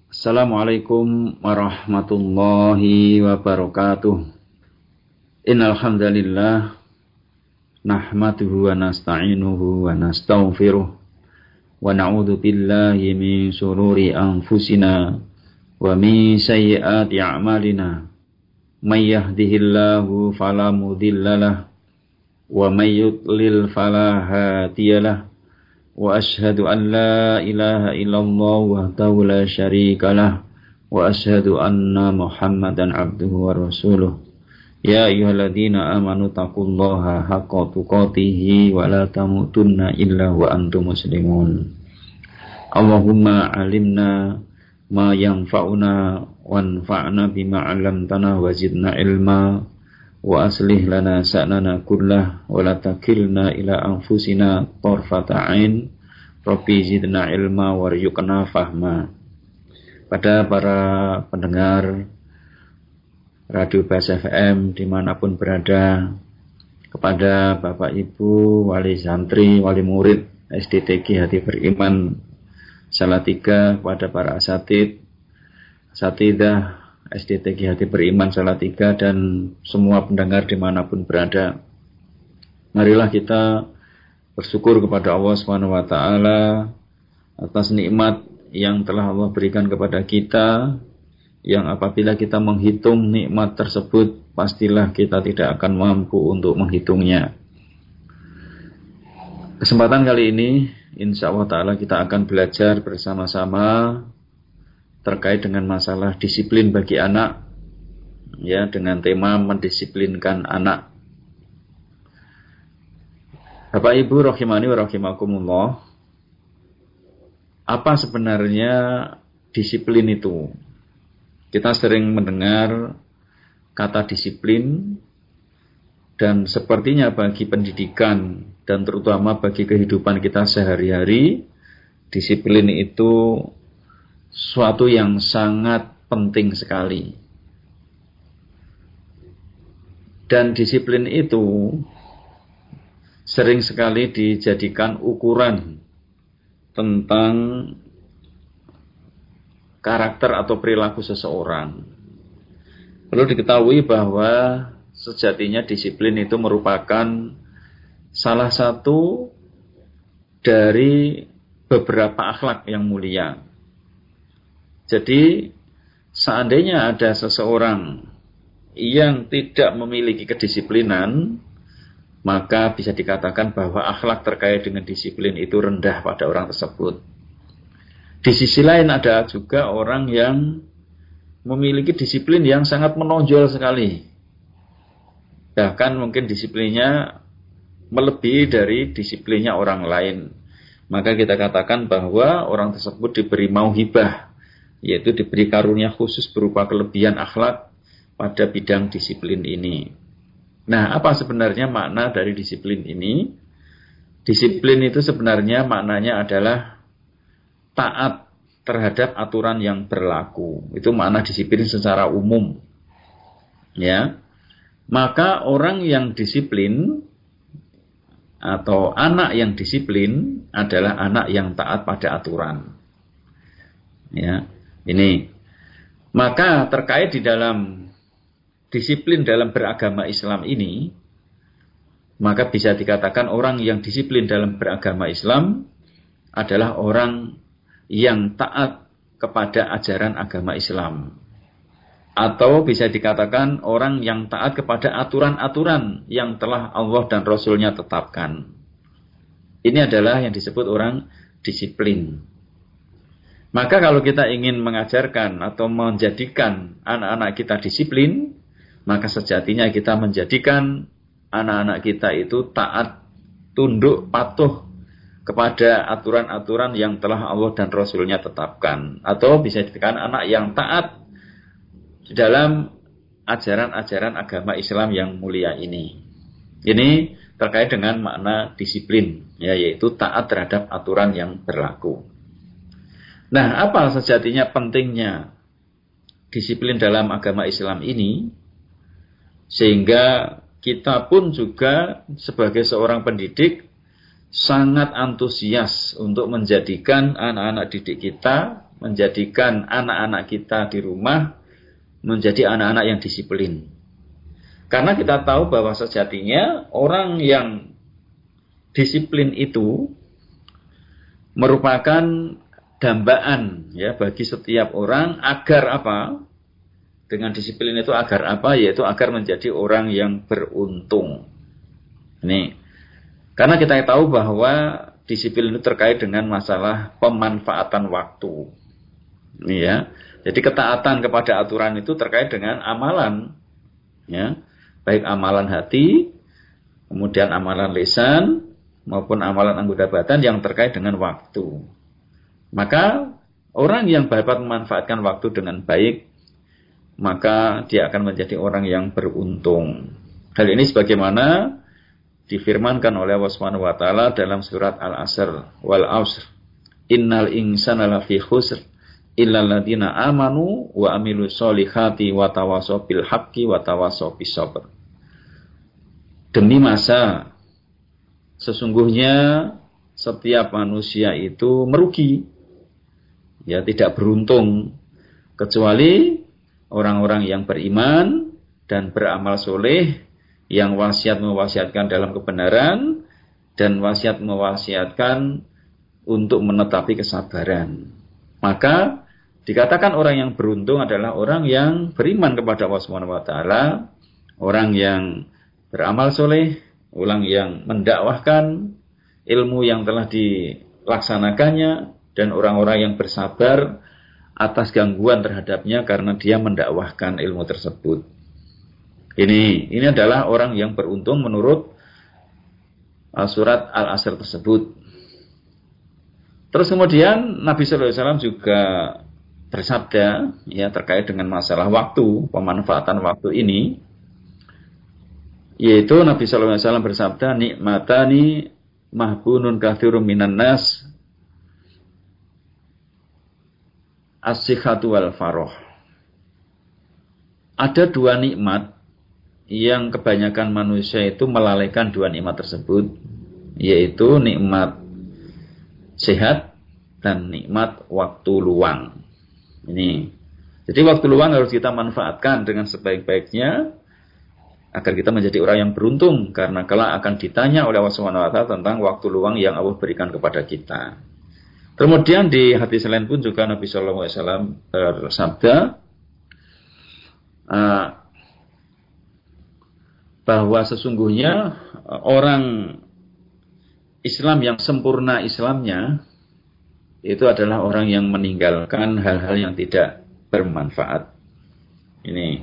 Assalamualaikum warahmatullahi wabarakatuh. Innal hamdalillah nahmaduhu wa nasta'inuhu wa nastaghfiruh wa na'udzu billahi min shururi anfusina wa min sayyiati a'malina. May yahdihillahu fala mudhillalah wa may yudlil fala hadiyalah. Wa ashhadu an la ilaha illallah wahdahu la syarika lah wa ashhadu anna Muhammadan abduhu wa rasuluh. Ya ayyuhalladzina amanu taqullaha haqqa tuqatih wa la tamutunna illa wa antum muslimun. Allahumma alimna ma yanfa'una wanfa'na bima 'allamtana wa zidna ilma wa aslih lana sa'nana kullah wa la takilna ila anfusina tarfata ain rabbi zidna ilma warzuqna fahma. Pada para pendengar Radio Bas FM dimanapun berada, kepada Bapak Ibu wali santri, wali murid SDTG Hati Beriman Salatiga, kepada para asatidah SDTG Hati Beriman Salatiga, dan semua pendengar dimanapun berada. Marilah kita bersyukur kepada Allah SWT atas nikmat yang telah Allah berikan kepada kita, yang apabila kita menghitung nikmat tersebut, pastilah kita tidak akan mampu untuk menghitungnya. Kesempatan kali ini, insya Allah Ta'ala kita akan belajar bersama-sama terkait dengan masalah disiplin bagi anak, ya, dengan tema mendisiplinkan anak. Bapak Ibu rahimani wa rahimakumullah, apa sebenarnya disiplin itu? Kita sering mendengar kata disiplin, dan sepertinya bagi pendidikan dan terutama bagi kehidupan kita sehari-hari, disiplin itu suatu yang sangat penting sekali. Dan disiplin itu sering sekali dijadikan ukuran tentang karakter atau perilaku seseorang. Perlu diketahui bahwa sejatinya disiplin itu merupakan salah satu dari beberapa akhlak yang mulia. Jadi, seandainya ada seseorang yang tidak memiliki kedisiplinan, maka bisa dikatakan bahwa akhlak terkait dengan disiplin itu rendah pada orang tersebut. Di sisi lain ada juga orang yang memiliki disiplin yang sangat menonjol sekali. Bahkan mungkin disiplinnya melebihi dari disiplinnya orang lain. Maka kita katakan bahwa orang tersebut diberi mauhibah, yaitu diberi karunia khusus berupa kelebihan akhlak pada bidang disiplin ini. Nah, apa sebenarnya makna dari disiplin ini? Disiplin itu sebenarnya maknanya adalah taat terhadap aturan yang berlaku. Itu makna disiplin secara umum. Ya. Maka orang yang disiplin atau anak yang disiplin adalah anak yang taat pada aturan. Ya. Ini, maka terkait di dalam disiplin dalam beragama Islam ini, maka bisa dikatakan orang yang disiplin dalam beragama Islam adalah orang yang taat kepada ajaran agama Islam, atau bisa dikatakan orang yang taat kepada aturan-aturan yang telah Allah dan Rasulnya tetapkan. Ini adalah yang disebut orang disiplin. Maka kalau kita ingin mengajarkan atau menjadikan anak-anak kita disiplin, maka sejatinya kita menjadikan anak-anak kita itu taat, tunduk, patuh kepada aturan-aturan yang telah Allah dan Rasulnya tetapkan. Atau bisa dikatakan anak yang taat dalam ajaran-ajaran agama Islam yang mulia ini. Ini terkait dengan makna disiplin, yaitu taat terhadap aturan yang berlaku. Nah, apa sejatinya pentingnya disiplin dalam agama Islam ini? Sehingga kita pun juga sebagai seorang pendidik sangat antusias untuk menjadikan anak-anak didik kita menjadikan anak-anak kita di rumah menjadi anak-anak yang disiplin. Karena kita tahu bahwa sejatinya orang yang disiplin itu merupakan dambaan ya bagi setiap orang agar apa? Dengan disiplin itu agar apa? Yaitu agar menjadi orang yang beruntung. Ini karena kita tahu bahwa disiplin itu terkait dengan masalah pemanfaatan waktu. Ini ya. Jadi ketaatan kepada aturan itu terkait dengan amalan. Ya. Baik amalan hati, kemudian amalan lisan, maupun amalan anggota badan yang terkait dengan waktu. Maka orang yang dapat memanfaatkan waktu dengan baik, maka dia akan menjadi orang yang beruntung. Hal ini sebagaimana difirmankan oleh Allah Subhanahu wa taala dalam surat Al-Asr, wal 'asr innal insana lafi khusr illal ladzina amanu wa amilus solihati wa tawassaw bil haqqi wa tawassaw bis sabr. Demi masa, sesungguhnya setiap manusia itu merugi, ya tidak beruntung, kecuali orang-orang yang beriman dan beramal soleh, yang wasiat mewasiatkan dalam kebenaran dan wasiat mewasiatkan untuk menetapi kesabaran. Maka dikatakan orang yang beruntung adalah orang yang beriman kepada Allah Subhanahu wa taala, orang yang beramal soleh, orang yang mendakwahkan ilmu yang telah dilaksanakannya, dan orang-orang yang bersabar atas gangguan terhadapnya karena dia mendakwahkan ilmu tersebut. Ini adalah orang yang beruntung menurut surat Al-Asr tersebut. Terus kemudian Nabi sallallahu alaihi wasallam juga bersabda ya terkait dengan masalah waktu, pemanfaatan waktu ini, yaitu Nabi sallallahu alaihi wasallam bersabda, nikmatani mahbunun katsirun minan nas as-sihhatu wal farah. Ada dua nikmat yang kebanyakan manusia itu melalaikan dua nikmat tersebut, yaitu nikmat sehat dan nikmat waktu luang. Ini. Jadi waktu luang harus kita manfaatkan dengan sebaik-baiknya agar kita menjadi orang yang beruntung, karena kelak akan ditanya oleh Allah Subhanahu wa taala tentang waktu luang yang Allah berikan kepada kita. Kemudian di hadis lain pun juga Nabi sallallahu alaihi wasallam bersabda bahwa sesungguhnya orang Islam yang sempurna Islamnya itu adalah orang yang meninggalkan hal-hal yang tidak bermanfaat. Ini.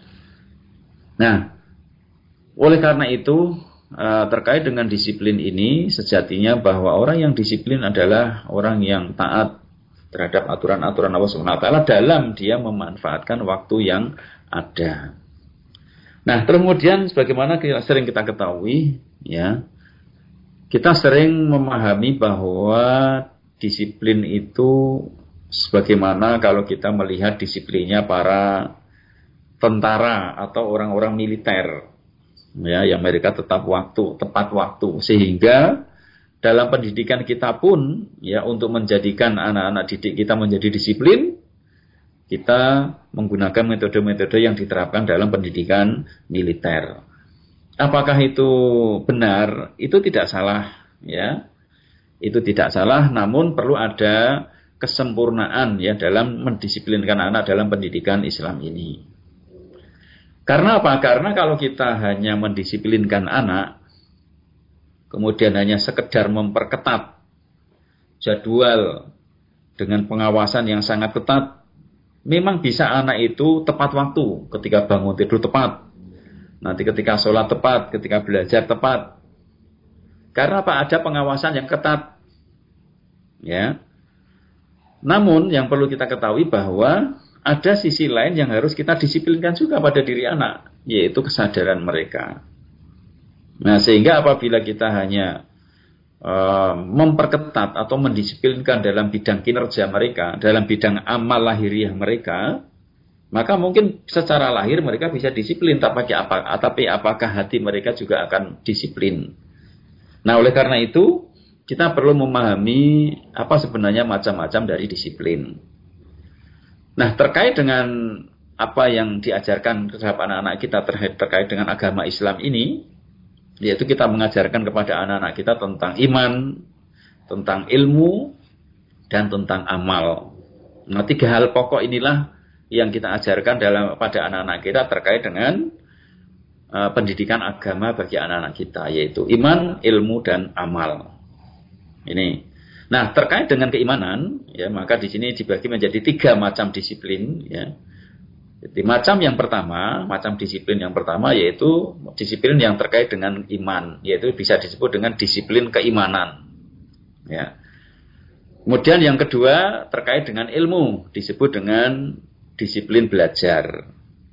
Nah, oleh karena itu terkait dengan disiplin ini, sejatinya bahwa orang yang disiplin adalah orang yang taat terhadap aturan-aturan Allah Subhanahu wa taala dalam dia memanfaatkan waktu yang ada. Nah, kemudian sebagaimana sering kita ketahui, ya, kita sering memahami bahwa disiplin itu sebagaimana kalau kita melihat disiplinnya para tentara atau orang-orang militer, ya, yang mereka tepat waktu, sehingga dalam pendidikan kita pun, ya, untuk menjadikan anak-anak didik kita menjadi disiplin, kita menggunakan metode-metode yang diterapkan dalam pendidikan militer. Apakah itu benar? Itu tidak salah, ya. Itu tidak salah, namun perlu ada kesempurnaan ya dalam mendisiplinkan anak dalam pendidikan Islam ini. Karena apa? Karena kalau kita hanya mendisiplinkan anak, kemudian hanya sekedar memperketat jadwal dengan pengawasan yang sangat ketat, memang bisa anak itu tepat waktu, ketika bangun tidur tepat, nanti ketika sholat tepat, ketika belajar tepat. Karena apa? Ada pengawasan yang ketat. Ya. Namun yang perlu kita ketahui bahwa ada sisi lain yang harus kita disiplinkan juga pada diri anak, yaitu kesadaran mereka. Nah, sehingga apabila kita hanya memperketat atau mendisiplinkan dalam bidang kinerja mereka, dalam bidang amal lahiriah mereka, maka mungkin secara lahir mereka bisa disiplin, tapi apakah hati mereka juga akan disiplin? Nah, oleh karena itu kita perlu memahami apa sebenarnya macam-macam dari disiplin. Nah, terkait dengan apa yang diajarkan terhadap anak-anak kita terkait dengan agama Islam ini, yaitu kita mengajarkan kepada anak-anak kita tentang iman, tentang ilmu, dan tentang amal. Nah, 3 hal pokok inilah yang kita ajarkan pada anak-anak kita terkait dengan pendidikan agama bagi anak-anak kita, yaitu iman, ilmu, dan amal. Ini. Nah, terkait dengan keimanan, ya, maka di sini dibagi menjadi 3 macam disiplin, ya. Jadi macam disiplin yang pertama yaitu disiplin yang terkait dengan iman, yaitu bisa disebut dengan disiplin keimanan. Ya. Kemudian yang kedua terkait dengan ilmu, disebut dengan disiplin belajar.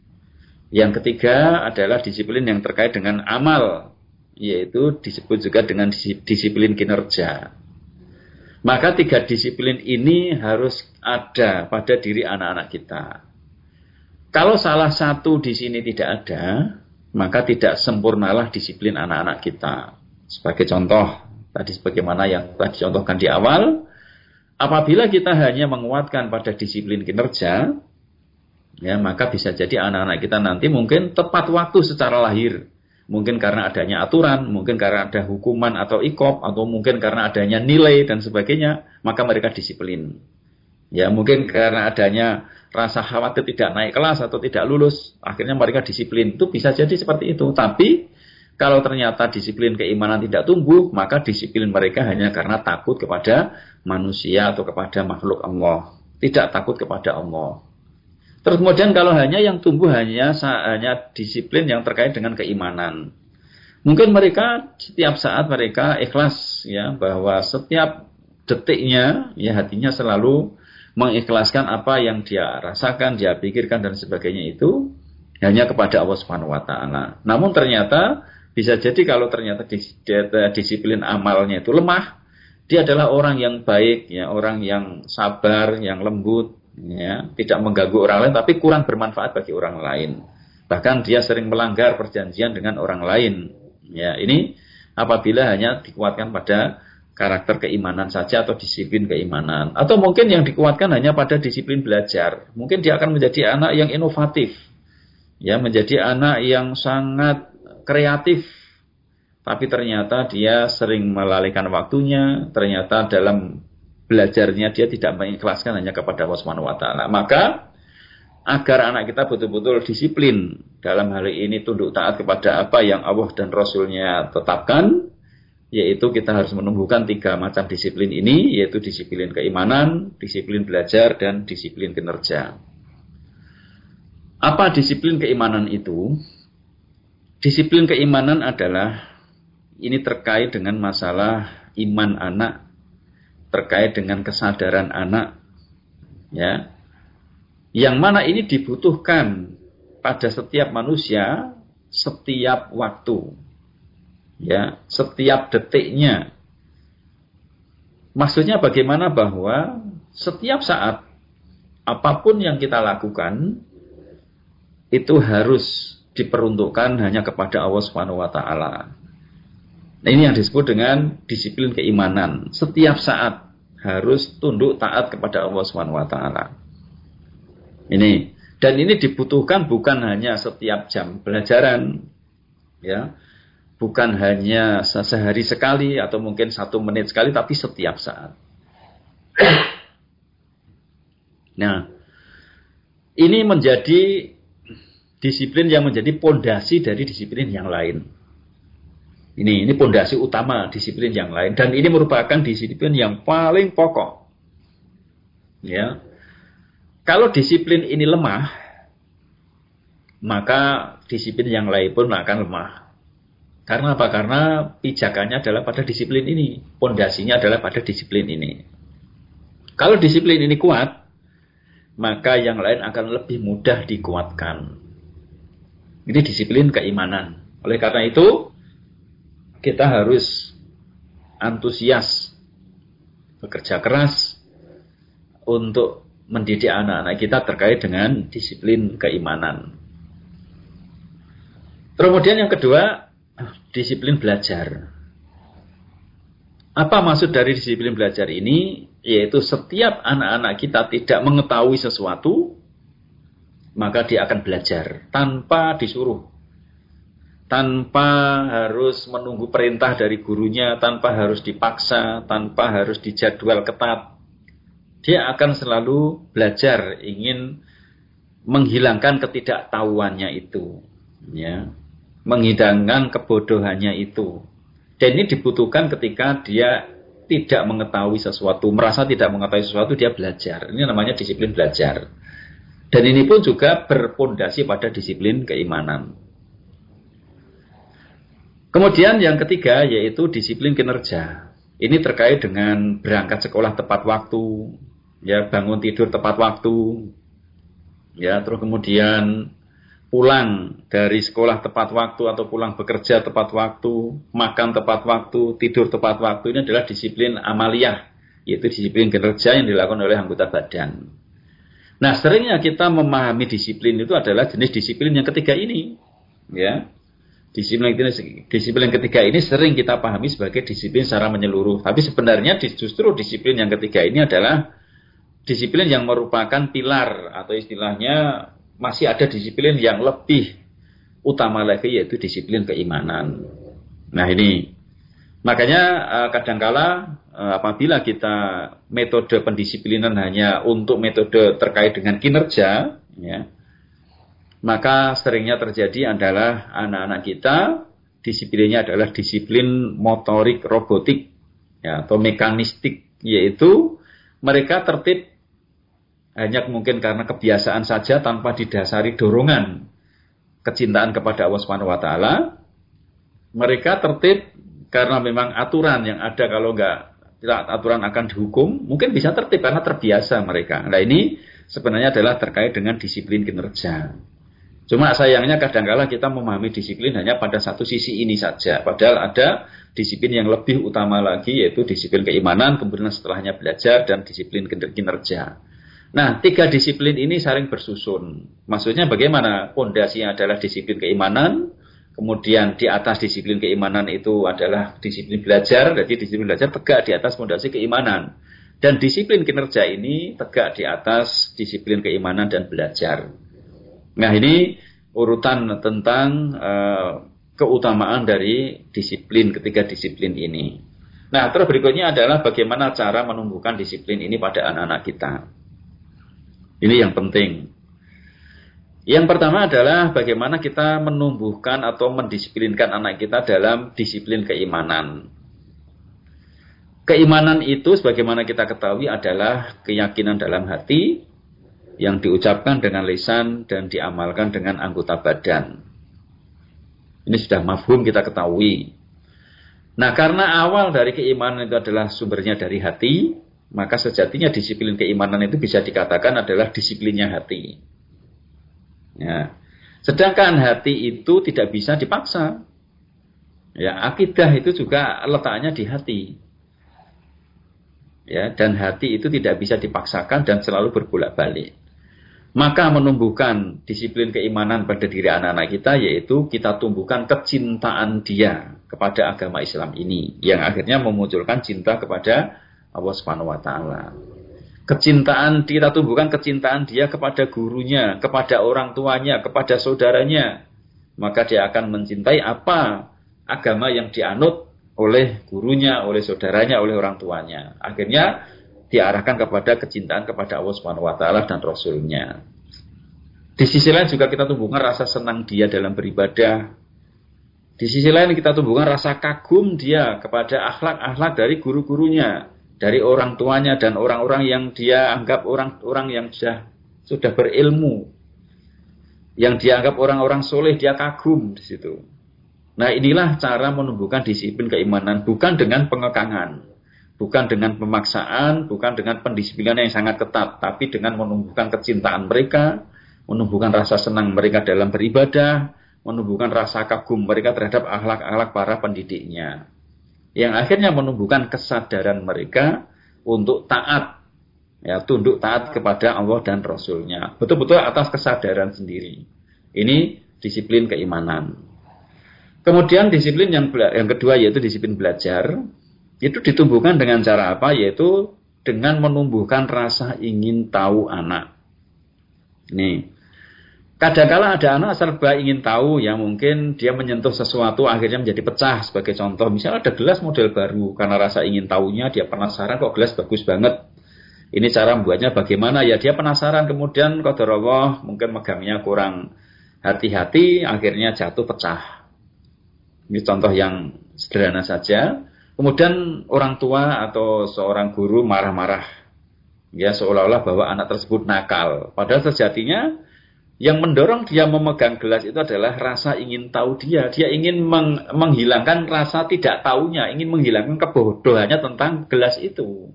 Yang ketiga adalah disiplin yang terkait dengan amal, yaitu disebut juga dengan disiplin kinerja. Maka 3 disiplin ini harus ada pada diri anak-anak kita. Kalau salah satu di sini tidak ada, maka tidak sempurnalah disiplin anak-anak kita. Sebagai contoh, tadi sebagaimana yang telah dicontohkan di awal, apabila kita hanya menguatkan pada disiplin kinerja, ya, maka bisa jadi anak-anak kita nanti mungkin tepat waktu secara lahir. Mungkin karena adanya aturan, mungkin karena ada hukuman atau iqab, atau mungkin karena adanya nilai dan sebagainya, maka mereka disiplin. Ya, mungkin karena adanya rasa khawatir tidak naik kelas atau tidak lulus, akhirnya mereka disiplin. Itu bisa jadi seperti itu. Tapi kalau ternyata disiplin keimanan tidak tumbuh, maka disiplin mereka hanya karena takut kepada manusia atau kepada makhluk Allah, tidak takut kepada Allah. Terus kemudian kalau hanya yang tumbuh hanya disiplin yang terkait dengan keimanan. Mungkin mereka setiap saat mereka ikhlas, ya, bahwa setiap detiknya ya hatinya selalu mengikhlaskan apa yang dia rasakan, dia pikirkan dan sebagainya itu hanya kepada Allah Subhanahu wa taala. Namun ternyata bisa jadi kalau ternyata disiplin amalnya itu lemah, dia adalah orang yang baik, ya, orang yang sabar, yang lembut, ya, tidak mengganggu orang lain tapi kurang bermanfaat bagi orang lain. Bahkan dia sering melanggar perjanjian dengan orang lain. Ya, ini apabila hanya dikuatkan pada karakter keimanan saja atau disiplin keimanan. Atau mungkin yang dikuatkan hanya pada disiplin belajar. Mungkin dia akan menjadi anak yang inovatif. Ya, menjadi anak yang sangat kreatif. Tapi ternyata dia sering melalaikan waktunya. Ternyata dalam belajarnya dia tidak mengikhlaskan hanya kepada Allah Subhanahu wa taala. Maka agar anak kita betul-betul disiplin dalam hal ini tunduk taat kepada apa yang Allah dan Rasul-Nya tetapkan, yaitu kita harus menumbuhkan 3 macam disiplin ini, yaitu disiplin keimanan, disiplin belajar, dan disiplin kinerja. Apa disiplin keimanan itu? Disiplin keimanan adalah ini terkait dengan masalah iman anak, terkait dengan kesadaran anak, ya, yang mana ini dibutuhkan pada setiap manusia setiap waktu. Ya, setiap detiknya. Maksudnya bagaimana bahwa setiap saat apapun yang kita lakukan itu harus diperuntukkan hanya kepada Allah Subhanahu wa taala. Nah, ini yang disebut dengan disiplin keimanan. Setiap saat harus tunduk taat kepada Allah Subhanahu wa taala. Ini, dan ini dibutuhkan bukan hanya setiap jam pelajaran, ya. Bukan hanya sehari sekali atau mungkin 1 menit sekali, tapi setiap saat. Nah, ini menjadi disiplin yang menjadi pondasi dari disiplin yang lain. Ini pondasi utama disiplin yang lain, dan ini merupakan disiplin yang paling pokok. Ya, kalau disiplin ini lemah, maka disiplin yang lain pun akan lemah. Karena apa? Karena pijakannya adalah pada disiplin ini. Pondasinya adalah pada disiplin ini. Kalau disiplin ini kuat, maka yang lain akan lebih mudah dikuatkan. Ini disiplin keimanan. Oleh karena itu, kita harus antusias, bekerja keras untuk mendidik anak-anak kita terkait dengan disiplin keimanan. Kemudian yang kedua, disiplin belajar. Apa maksud dari disiplin belajar ini? Yaitu setiap anak-anak kita tidak mengetahui sesuatu, maka dia akan belajar tanpa disuruh, tanpa harus menunggu perintah dari gurunya, tanpa harus dipaksa, tanpa harus dijadwal ketat. Dia akan selalu belajar, ingin menghilangkan ketidaktahuannya itu, ya, menghilangkan kebodohannya itu. Dan ini dibutuhkan ketika dia tidak mengetahui sesuatu, merasa tidak mengetahui sesuatu, dia belajar. Ini namanya disiplin belajar. Dan ini pun juga berpondasi pada disiplin keimanan. Kemudian yang ketiga yaitu disiplin kinerja. Ini terkait dengan berangkat sekolah tepat waktu, ya, bangun tidur tepat waktu, ya, terus kemudian pulang dari sekolah tepat waktu atau pulang bekerja tepat waktu, makan tepat waktu, tidur tepat waktu. Ini adalah disiplin amaliyah, yaitu disiplin kinerja yang dilakukan oleh anggota badan. Nah, seringnya kita memahami disiplin itu adalah jenis disiplin yang ketiga ini, ya. Disiplin ketiga ini sering kita pahami sebagai disiplin secara menyeluruh. Tapi sebenarnya justru disiplin yang ketiga ini adalah disiplin yang merupakan pilar, atau istilahnya masih ada disiplin yang lebih utama lagi, yaitu disiplin keimanan. Nah ini, makanya kadangkala apabila kita metode pendisiplinan hanya untuk metode terkait dengan kinerja, ya, maka seringnya terjadi adalah anak-anak kita disiplinnya adalah disiplin motorik robotik, ya, atau mekanistik, yaitu mereka tertib hanya mungkin karena kebiasaan saja tanpa didasari dorongan kecintaan kepada Allah Subhanahu wa taala. Mereka tertib karena memang aturan yang ada, kalau enggak aturan akan dihukum. Mungkin bisa tertib karena terbiasa mereka. Nah, ini sebenarnya adalah terkait dengan disiplin kinerja. Cuma sayangnya kadang-kala kita memahami disiplin hanya pada satu sisi ini saja. Padahal ada disiplin yang lebih utama lagi, yaitu disiplin keimanan, kemudian setelahnya belajar, dan disiplin kinerja. Nah, tiga disiplin ini saling bersusun. Maksudnya bagaimana? Pondasinya adalah disiplin keimanan, kemudian di atas disiplin keimanan itu adalah disiplin belajar, jadi disiplin belajar tegak di atas pondasi keimanan. Dan disiplin kinerja ini tegak di atas disiplin keimanan dan belajar. Nah, ini urutan tentang keutamaan dari disiplin, ketiga disiplin ini. Nah, terus berikutnya adalah bagaimana cara menumbuhkan disiplin ini pada anak-anak kita. Ini yang penting. Yang pertama adalah bagaimana kita menumbuhkan atau mendisiplinkan anak kita dalam disiplin keimanan. Keimanan itu sebagaimana kita ketahui adalah keyakinan dalam hati yang diucapkan dengan lisan dan diamalkan dengan anggota badan. Ini sudah mafhum, kita ketahui. Nah, karena awal dari keimanan itu adalah sumbernya dari hati, maka sejatinya disiplin keimanan itu bisa dikatakan adalah disiplinnya hati. Ya. Sedangkan hati itu tidak bisa dipaksa. Ya, akidah itu juga letaknya di hati. Ya, dan hati itu tidak bisa dipaksakan dan selalu berbolak-balik. Maka menumbuhkan disiplin keimanan pada diri anak-anak kita, yaitu kita tumbuhkan kecintaan dia kepada agama Islam ini, yang akhirnya memunculkan cinta kepada Allah Subhanahu wa taala. Kecintaan, kita tumbuhkan kecintaan dia kepada gurunya, kepada orang tuanya, kepada saudaranya. Maka dia akan mencintai apa agama yang dianut oleh gurunya, oleh saudaranya, oleh orang tuanya. Akhirnya diarahkan kepada kecintaan kepada Allah Subhanahu wa taala dan Rasulnya. Di sisi lain juga kita tumbuhkan rasa senang dia dalam beribadah. Di sisi lain kita tumbuhkan rasa kagum dia kepada akhlak-akhlak dari guru-gurunya, dari orang tuanya dan orang-orang yang dia anggap orang-orang yang sudah berilmu, yang dianggap orang-orang soleh, dia kagum di situ. Nah, inilah cara menumbuhkan disiplin keimanan, bukan dengan pengekangan, bukan dengan pemaksaan, bukan dengan pendisiplinan yang sangat ketat, tapi dengan menumbuhkan kecintaan mereka, menumbuhkan rasa senang mereka dalam beribadah, menumbuhkan rasa kagum mereka terhadap akhlak-akhlak para pendidiknya. Yang akhirnya menumbuhkan kesadaran mereka untuk taat, ya, tunduk taat kepada Allah dan Rasulnya. Betul-betul atas kesadaran sendiri. Ini disiplin keimanan. Kemudian disiplin yang kedua yaitu disiplin belajar. Itu ditumbuhkan dengan cara apa? Yaitu dengan menumbuhkan rasa ingin tahu anak. Nih, Kadang-kala ada anak serba ingin tahu, ya mungkin dia menyentuh sesuatu akhirnya menjadi pecah. Sebagai contoh, misalnya ada gelas model baru, karena rasa ingin tahunya dia penasaran, kok gelas bagus banget. Ini cara membuatnya bagaimana, ya dia penasaran, kemudian qadarullah mungkin megangnya kurang hati-hati, akhirnya jatuh pecah. Ini contoh yang sederhana saja. Kemudian orang tua atau seorang guru marah-marah, ya seolah-olah bahwa anak tersebut nakal. Padahal sejatinya yang mendorong dia memegang gelas itu adalah rasa ingin tahu dia. Dia ingin menghilangkan rasa tidak tahunya, ingin menghilangkan kebodohannya tentang gelas itu.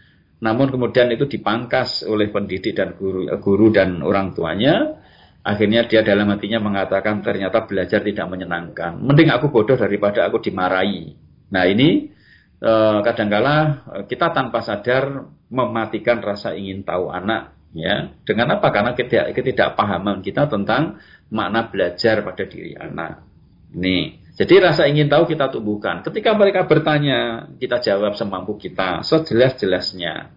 Namun kemudian itu dipangkas oleh pendidik dan guru dan orang tuanya. Akhirnya dia dalam hatinya mengatakan ternyata belajar tidak menyenangkan. Mending aku bodoh daripada aku dimarahi. Nah ini kadangkala kita tanpa sadar mematikan rasa ingin tahu anak. Ya, dengan apa? Karena ketidakpahaman kita tentang makna belajar pada diri anak. Nih, jadi rasa ingin tahu kita tumbuhkan. Ketika mereka bertanya, kita jawab semampu kita, sejelas-jelasnya.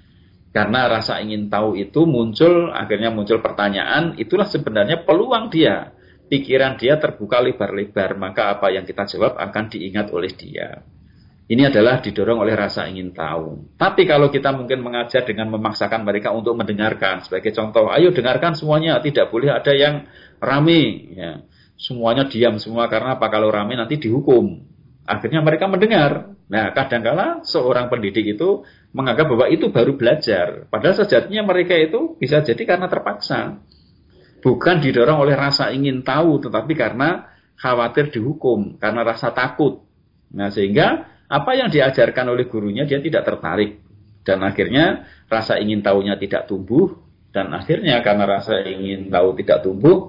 Karena rasa ingin tahu itu akhirnya muncul pertanyaan, itulah sebenarnya peluang dia. Pikiran dia terbuka lebar-lebar, maka apa yang kita jawab akan diingat oleh dia. Ini adalah didorong oleh rasa ingin tahu. Tapi kalau kita mungkin mengajar dengan memaksakan mereka untuk mendengarkan. Sebagai contoh, ayo dengarkan semuanya. Tidak boleh ada yang rame. Ya. Semuanya diam semua. Karena apa? Kalau rame nanti dihukum. Akhirnya mereka mendengar. Nah, kadangkala seorang pendidik itu menganggap bahwa itu baru belajar. Padahal sejatinya mereka itu bisa jadi karena terpaksa. Bukan didorong oleh rasa ingin tahu. Tetapi karena khawatir dihukum. Karena rasa takut. Nah, sehingga apa yang diajarkan oleh gurunya dia tidak tertarik. Dan akhirnya rasa ingin tahunya tidak tumbuh. Dan akhirnya karena rasa ingin tahu tidak tumbuh,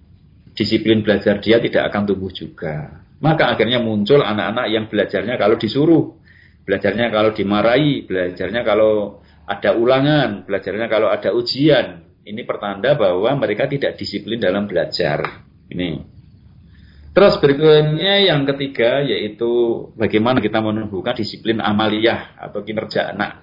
disiplin belajar dia tidak akan tumbuh juga. Maka akhirnya muncul anak-anak yang belajarnya kalau disuruh. Belajarnya kalau dimarahi. Belajarnya kalau ada ulangan. Belajarnya kalau ada ujian. Ini pertanda bahwa mereka tidak disiplin dalam belajar. Ini. Terus berikutnya yang ketiga yaitu bagaimana kita menumbuhkan disiplin amaliyah atau kinerja anak.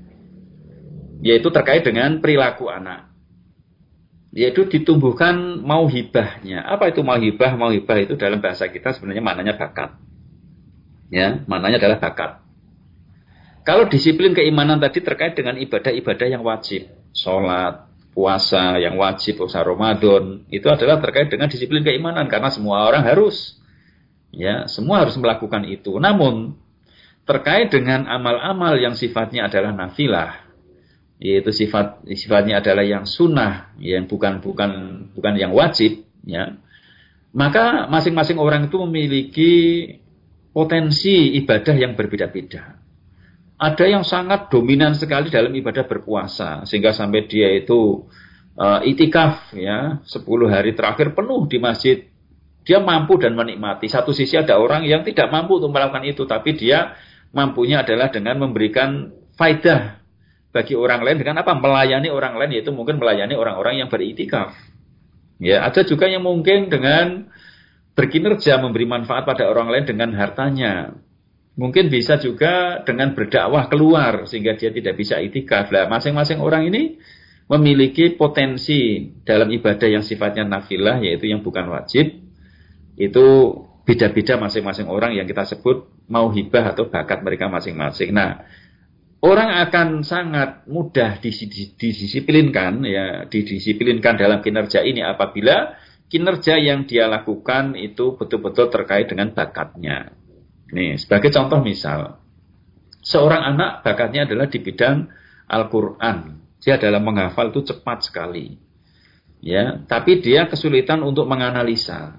Yaitu terkait dengan perilaku anak. Yaitu ditumbuhkan mauhibahnya. Apa itu mauhibah? Mauhibah itu dalam bahasa kita sebenarnya maknanya bakat. Ya, maknanya adalah bakat. Kalau disiplin keimanan tadi terkait dengan ibadah-ibadah yang wajib. Sholat, puasa yang wajib, puasa Ramadan, itu adalah terkait dengan disiplin keimanan karena semua orang harus, ya, semua harus melakukan itu. Namun terkait dengan amal-amal yang sifatnya adalah nafilah, yaitu sifatnya adalah yang sunnah, yang bukan yang wajib, ya, maka masing-masing orang itu memiliki potensi ibadah yang berbeda-beda. Ada yang sangat dominan sekali dalam ibadah berpuasa. Sehingga sampai dia itu itikaf. Ya, 10 hari terakhir penuh di masjid. Dia mampu dan menikmati. Satu sisi ada orang yang tidak mampu untuk melakukan itu. Tapi dia mampunya adalah dengan memberikan faidah bagi orang lain. Dengan apa? Melayani orang lain. Yaitu mungkin melayani orang-orang yang beritikaf. Ya, ada juga yang mungkin dengan berkinerja memberi manfaat pada orang lain dengan hartanya. Mungkin bisa juga dengan berdakwah keluar sehingga dia tidak bisa itikaf. Nah, masing-masing orang ini memiliki potensi dalam ibadah yang sifatnya nafilah, yaitu yang bukan wajib. Itu beda-beda masing-masing orang yang kita sebut mauhibah atau bakat mereka masing-masing. Nah, orang akan sangat mudah didisiplinkan, ya, didisiplinkan dalam kinerja ini apabila kinerja yang dia lakukan itu betul-betul terkait dengan bakatnya. Nih, sebagai contoh misal, seorang anak bakatnya adalah di bidang Al-Quran. Dia dalam menghafal itu cepat sekali. Ya, tapi dia kesulitan untuk menganalisa.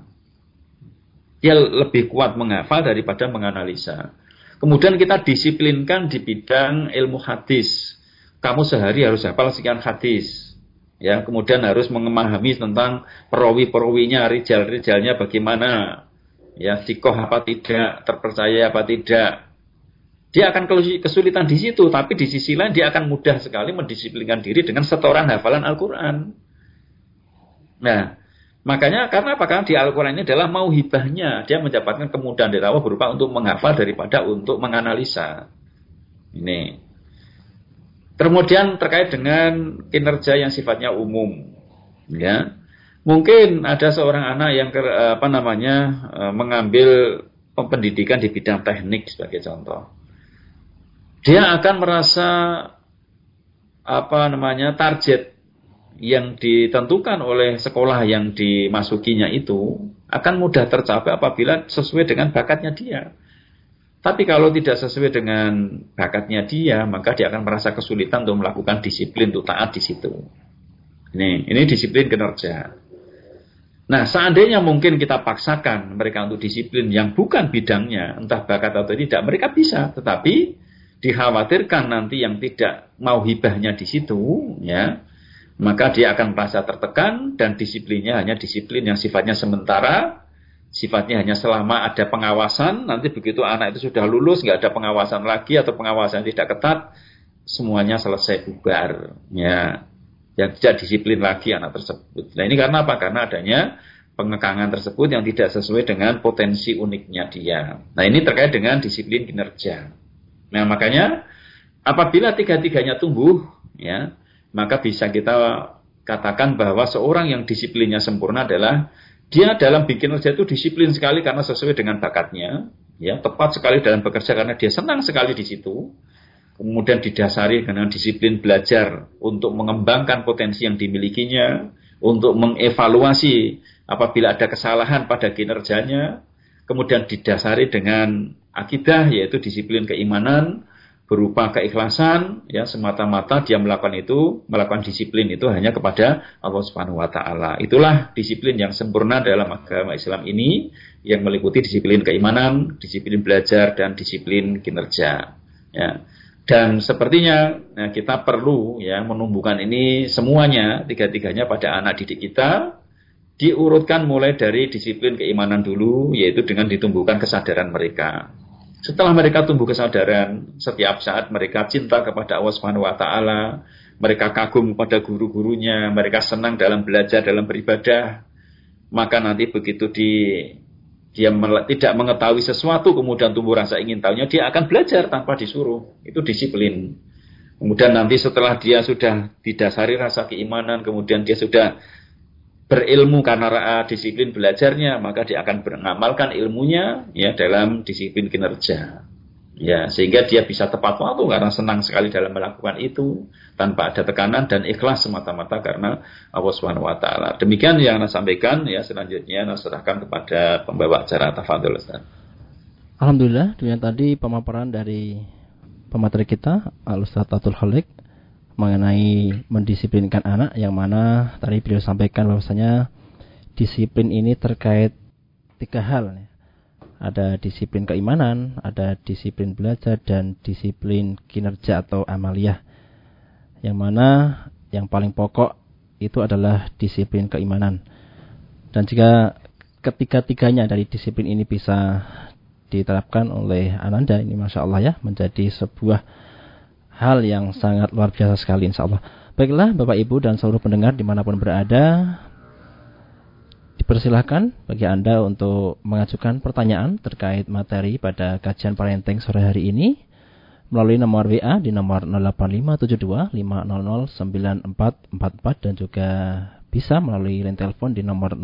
Dia lebih kuat menghafal daripada menganalisa. Kemudian kita disiplinkan di bidang ilmu hadis. Kamu sehari harus hafal sekian hadis. Ya, kemudian harus memahami tentang perawi-perawinya, rijal-rijalnya bagaimana. Ya, sikoh apa tidak, terpercaya apa tidak. Dia akan kesulitan di situ, tapi di sisi lain dia akan mudah sekali mendisiplinkan diri dengan setoran hafalan Al-Quran. Nah, makanya karena apa? Karena di Al-Quran ini adalah mauhibahnya. Dia mendapatkan kemudahan dari Allah berupa untuk menghafal daripada untuk menganalisa. Ini. Kemudian terkait dengan kinerja yang sifatnya umum. Ya. Mungkin ada seorang anak yang mengambil pendidikan di bidang teknik sebagai contoh. Dia akan merasa target yang ditentukan oleh sekolah yang dimasukinya itu akan mudah tercapai apabila sesuai dengan bakatnya dia. Tapi kalau tidak sesuai dengan bakatnya dia, maka dia akan merasa kesulitan untuk melakukan disiplin, untuk taat di situ. Ini disiplin kinerja. Nah, seandainya mungkin kita paksakan mereka untuk disiplin yang bukan bidangnya, entah bakat atau tidak, mereka bisa. Tetapi dikhawatirkan nanti yang tidak mau hibahnya di situ, ya, maka dia akan merasa tertekan dan disiplinnya hanya disiplin yang sifatnya sementara, sifatnya hanya selama ada pengawasan. Nanti begitu anak itu sudah lulus, nggak ada pengawasan lagi atau pengawasan tidak ketat, semuanya selesai bubar, ya. Yang tidak disiplin lagi anak tersebut. Nah, ini karena apa? Karena adanya pengekangan tersebut yang tidak sesuai dengan potensi uniknya dia. Nah, ini terkait dengan disiplin kinerja. Nah, makanya apabila tiga-tiganya tumbuh, ya, maka bisa kita katakan bahwa seorang yang disiplinnya sempurna adalah dia dalam bikin kerja itu disiplin sekali karena sesuai dengan bakatnya, ya, tepat sekali dalam bekerja karena dia senang sekali di situ. Kemudian didasari dengan disiplin belajar untuk mengembangkan potensi yang dimilikinya, untuk mengevaluasi apabila ada kesalahan pada kinerjanya, kemudian didasari dengan akidah, yaitu disiplin keimanan, berupa keikhlasan, ya, semata-mata dia melakukan disiplin itu hanya kepada Allah Subhanahu wa taala. Itulah disiplin yang sempurna dalam agama Islam ini, yang meliputi disiplin keimanan, disiplin belajar, dan disiplin kinerja. Ya. Dan sepertinya kita perlu, ya, menumbuhkan ini semuanya, tiga-tiganya pada anak didik kita, diurutkan mulai dari disiplin keimanan dulu, yaitu dengan ditumbuhkan kesadaran mereka. Setelah mereka tumbuh kesadaran, setiap saat mereka cinta kepada Allah Subhanahu wa taala, mereka kagum kepada guru-gurunya, mereka senang dalam belajar, dalam beribadah, maka nanti begitu dia tidak mengetahui sesuatu, kemudian tumbuh rasa ingin tahunya, dia akan belajar tanpa disuruh. Itu disiplin. Kemudian nanti setelah dia sudah didasari rasa keimanan, kemudian dia sudah berilmu karena disiplin belajarnya, maka dia akan mengamalkan ilmunya, ya, dalam disiplin kinerja. Ya, sehingga dia bisa tepat waktu karena senang sekali dalam melakukan itu, tanpa ada tekanan dan ikhlas semata-mata karena Allah Subhanahu wa taala. Demikian yang saya sampaikan, ya. Selanjutnya saya serahkan kepada pembawa acara. Tafadhol, Ustaz. Alhamdulillah, dengan tadi pemaparan dari pemateri kita, Al-Ustaz Abdul Khalik, mengenai mendisiplinkan anak, yang mana tadi beliau sampaikan bahwasanya disiplin ini terkait 3 hal, ya. Ada disiplin keimanan, ada disiplin belajar, dan disiplin kinerja atau amaliyah. Yang mana yang paling pokok itu adalah disiplin keimanan. Dan jika ketiga-tiganya dari disiplin ini bisa diterapkan oleh Ananda, ini Masya Allah, ya, menjadi sebuah hal yang sangat luar biasa sekali, insya Allah. Baiklah Bapak Ibu dan seluruh pendengar dimanapun berada, dipersilahkan bagi Anda untuk mengajukan pertanyaan terkait materi pada kajian parenting sore hari ini melalui nomor WA di nomor 08572500944 dan juga bisa melalui line telepon di nomor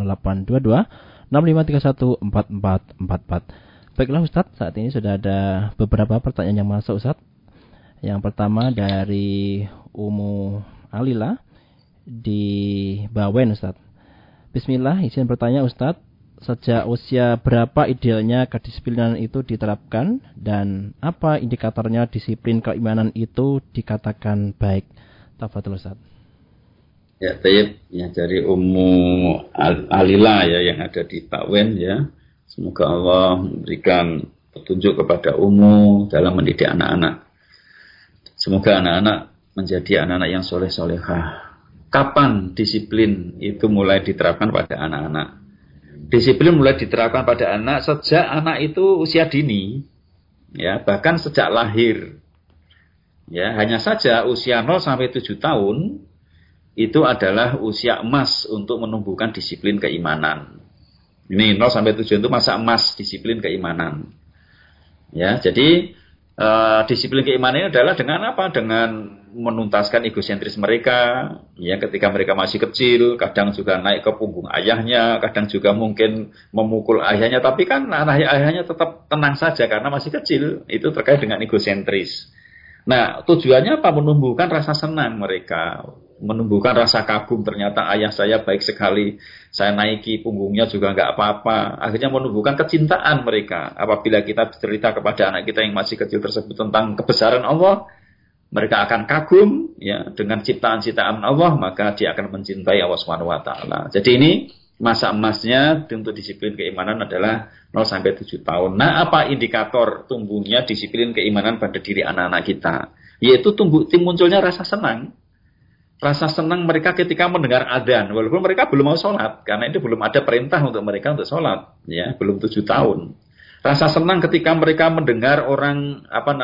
082265314444. Baiklah Ustadz, saat ini sudah ada beberapa pertanyaan yang masuk, Ustadz. Yang pertama dari Umu Alila di Bawen, Ustadz. Bismillah, izin bertanya Ustadz, sejak usia berapa idealnya kedisiplinan itu diterapkan dan apa indikatornya disiplin keimanan itu dikatakan baik? Tafadhol Ustadz. Ya, Tayyib, ya, dari Ummu Alila, ya, yang ada di Bawen, ya. Semoga Allah memberikan petunjuk kepada Ummu dalam mendidik anak-anak. Semoga anak-anak menjadi anak-anak yang soleh-solehah. Kapan disiplin itu mulai diterapkan pada anak-anak? Disiplin mulai diterapkan pada anak sejak anak itu usia dini, ya, bahkan sejak lahir. Ya, hanya saja usia 0 sampai 7 tahun itu adalah usia emas untuk menumbuhkan disiplin keimanan. Ini 0 sampai 7 itu masa emas disiplin keimanan. Ya, jadi Disiplin keimanan ini adalah dengan apa? Dengan menuntaskan egosentris mereka. Ya, ketika mereka masih kecil, kadang juga naik ke punggung ayahnya, kadang juga mungkin memukul ayahnya. Tapi kan ayahnya tetap tenang saja karena masih kecil. Itu terkait dengan egosentris. Nah, tujuannya apa? Menumbuhkan rasa senang mereka. Menumbuhkan rasa kagum, ternyata ayah saya baik sekali, saya naiki punggungnya juga nggak apa-apa. Akhirnya menumbuhkan kecintaan mereka. Apabila kita cerita kepada anak kita yang masih kecil tersebut tentang kebesaran Allah, mereka akan kagum ya dengan ciptaan-ciptaan Allah, maka dia akan mencintai Allah Subhanahu wa taala. Jadi ini masa emasnya untuk disiplin keimanan adalah 0 sampai 7 tahun. Nah, apa indikator tumbuhnya disiplin keimanan pada diri anak-anak kita? Yaitu munculnya rasa senang. Rasa senang mereka ketika mendengar adzan, walaupun mereka belum mau sholat, karena itu belum ada perintah untuk mereka untuk sholat, ya, belum 7 tahun. Rasa senang ketika mereka mendengar orang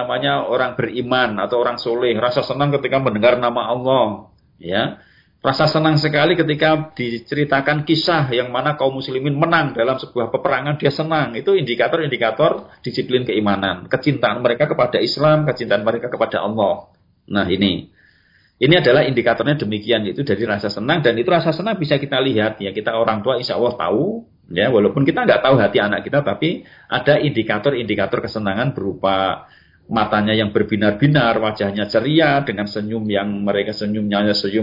orang beriman atau orang soleh. Rasa senang ketika mendengar nama Allah, ya. Rasa senang sekali ketika diceritakan kisah yang mana kaum muslimin menang dalam sebuah peperangan, dia senang. Itu indikator-indikator disiplin keimanan, kecintaan mereka kepada Islam, kecintaan mereka kepada Allah. Nah, ini adalah indikatornya demikian, yaitu dari rasa senang, dan itu rasa senang bisa kita lihat ya, kita orang tua insya Allah tahu ya, walaupun kita nggak tahu hati anak kita, tapi ada indikator-indikator kesenangan berupa matanya yang berbinar-binar, wajahnya ceria dengan senyum yang mereka senyum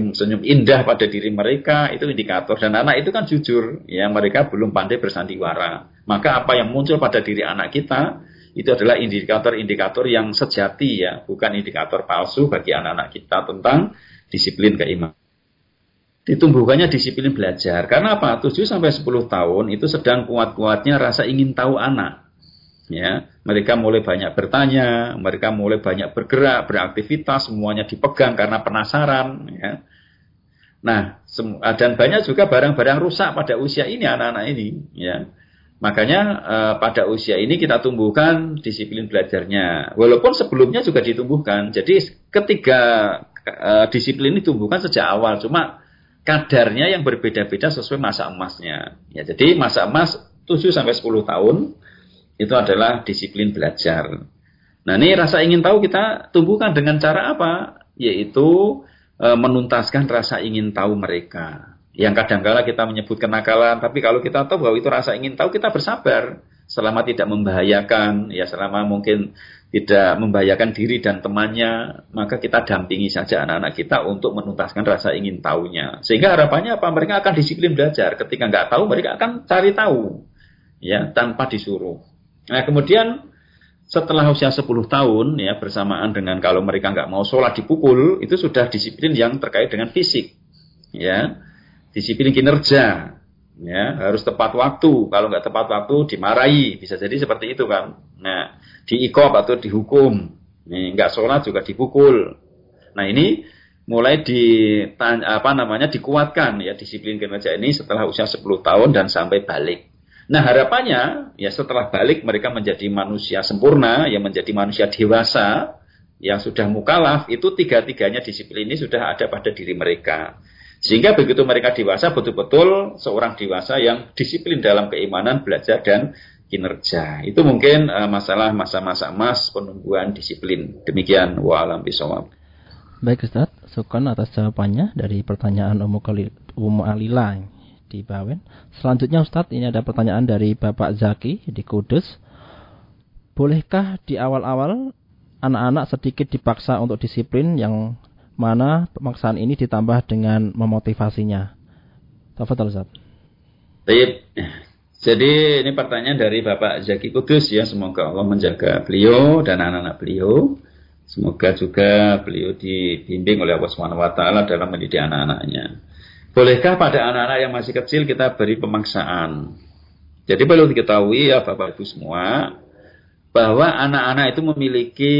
indah pada diri mereka, itu indikator. Dan anak itu kan jujur ya, mereka belum pandai bersandiwara, maka apa yang muncul pada diri anak kita itu adalah indikator-indikator yang sejati ya, bukan indikator palsu bagi anak-anak kita tentang disiplin keimanan. Ditumbuhkannya disiplin belajar. Karena apa? 7 sampai 10 tahun itu sedang kuat-kuatnya rasa ingin tahu anak. Ya, mereka mulai banyak bertanya, mereka mulai banyak bergerak, beraktivitas, semuanya dipegang karena penasaran ya. Nah, dan banyak juga barang-barang rusak pada usia ini anak-anak ini ya. Makanya pada usia ini kita tumbuhkan disiplin belajarnya. Walaupun sebelumnya juga ditumbuhkan. Jadi ketiga disiplin ini tumbuhkan sejak awal. Cuma kadarnya yang berbeda-beda sesuai masa emasnya. Ya, jadi masa emas 7 sampai 10 tahun itu adalah disiplin belajar. Nah, ini rasa ingin tahu kita tumbuhkan dengan cara apa? Yaitu menuntaskan rasa ingin tahu mereka. Yang kadang-kala kita menyebut kenakalan, tapi kalau kita tahu bahwa itu rasa ingin tahu, kita bersabar selama tidak membahayakan, ya selama mungkin tidak membahayakan diri dan temannya, maka kita dampingi saja anak-anak kita untuk menuntaskan rasa ingin tahunya. Sehingga harapannya apa? Mereka akan disiplin belajar. Ketika nggak tahu, mereka akan cari tahu, ya tanpa disuruh. Nah, kemudian setelah usia 10 tahun, ya bersamaan dengan kalau mereka nggak mau sholat dipukul, itu sudah disiplin yang terkait dengan fisik, ya. Disiplin kinerja, ya harus tepat waktu. Kalau nggak tepat waktu dimarahi, bisa jadi seperti itu kan. Nah, diikop atau dihukum. Nih, nggak sholat juga dipukul. Nah, ini mulai dikuatkan ya disiplin kinerja ini setelah usia 10 tahun dan sampai balik. Nah, harapannya ya setelah balik mereka menjadi manusia sempurna, yang menjadi manusia dewasa yang sudah mukalaf. Itu tiga-tiganya disiplin ini sudah ada pada diri mereka. Sehingga begitu mereka dewasa, betul-betul seorang dewasa yang disiplin dalam keimanan, belajar, dan kinerja. Itu mungkin masalah masa-masa emas penumbuhan disiplin. Demikian, wa'alam bishawab. Baik Ustaz, syukran atas jawabannya dari pertanyaan Ummu Alila di Bawen. Selanjutnya Ustaz, ini ada pertanyaan dari Bapak Zaki di Kudus. Bolehkah di awal-awal anak-anak sedikit dipaksa untuk disiplin, yang mana pemaksaan ini ditambah dengan memotivasinya? Tafadhol Ustaz. Baik. Jadi ini pertanyaan dari Bapak Zaki Kudus ya, semoga Allah menjaga beliau dan anak-anak beliau. Semoga juga beliau dibimbing oleh Allah Subhanahu wa taala dalam mendidik anak-anaknya. Bolehkah pada anak-anak yang masih kecil kita beri pemaksaan? Jadi perlu diketahui ya Bapak Ibu semua, bahwa anak-anak itu memiliki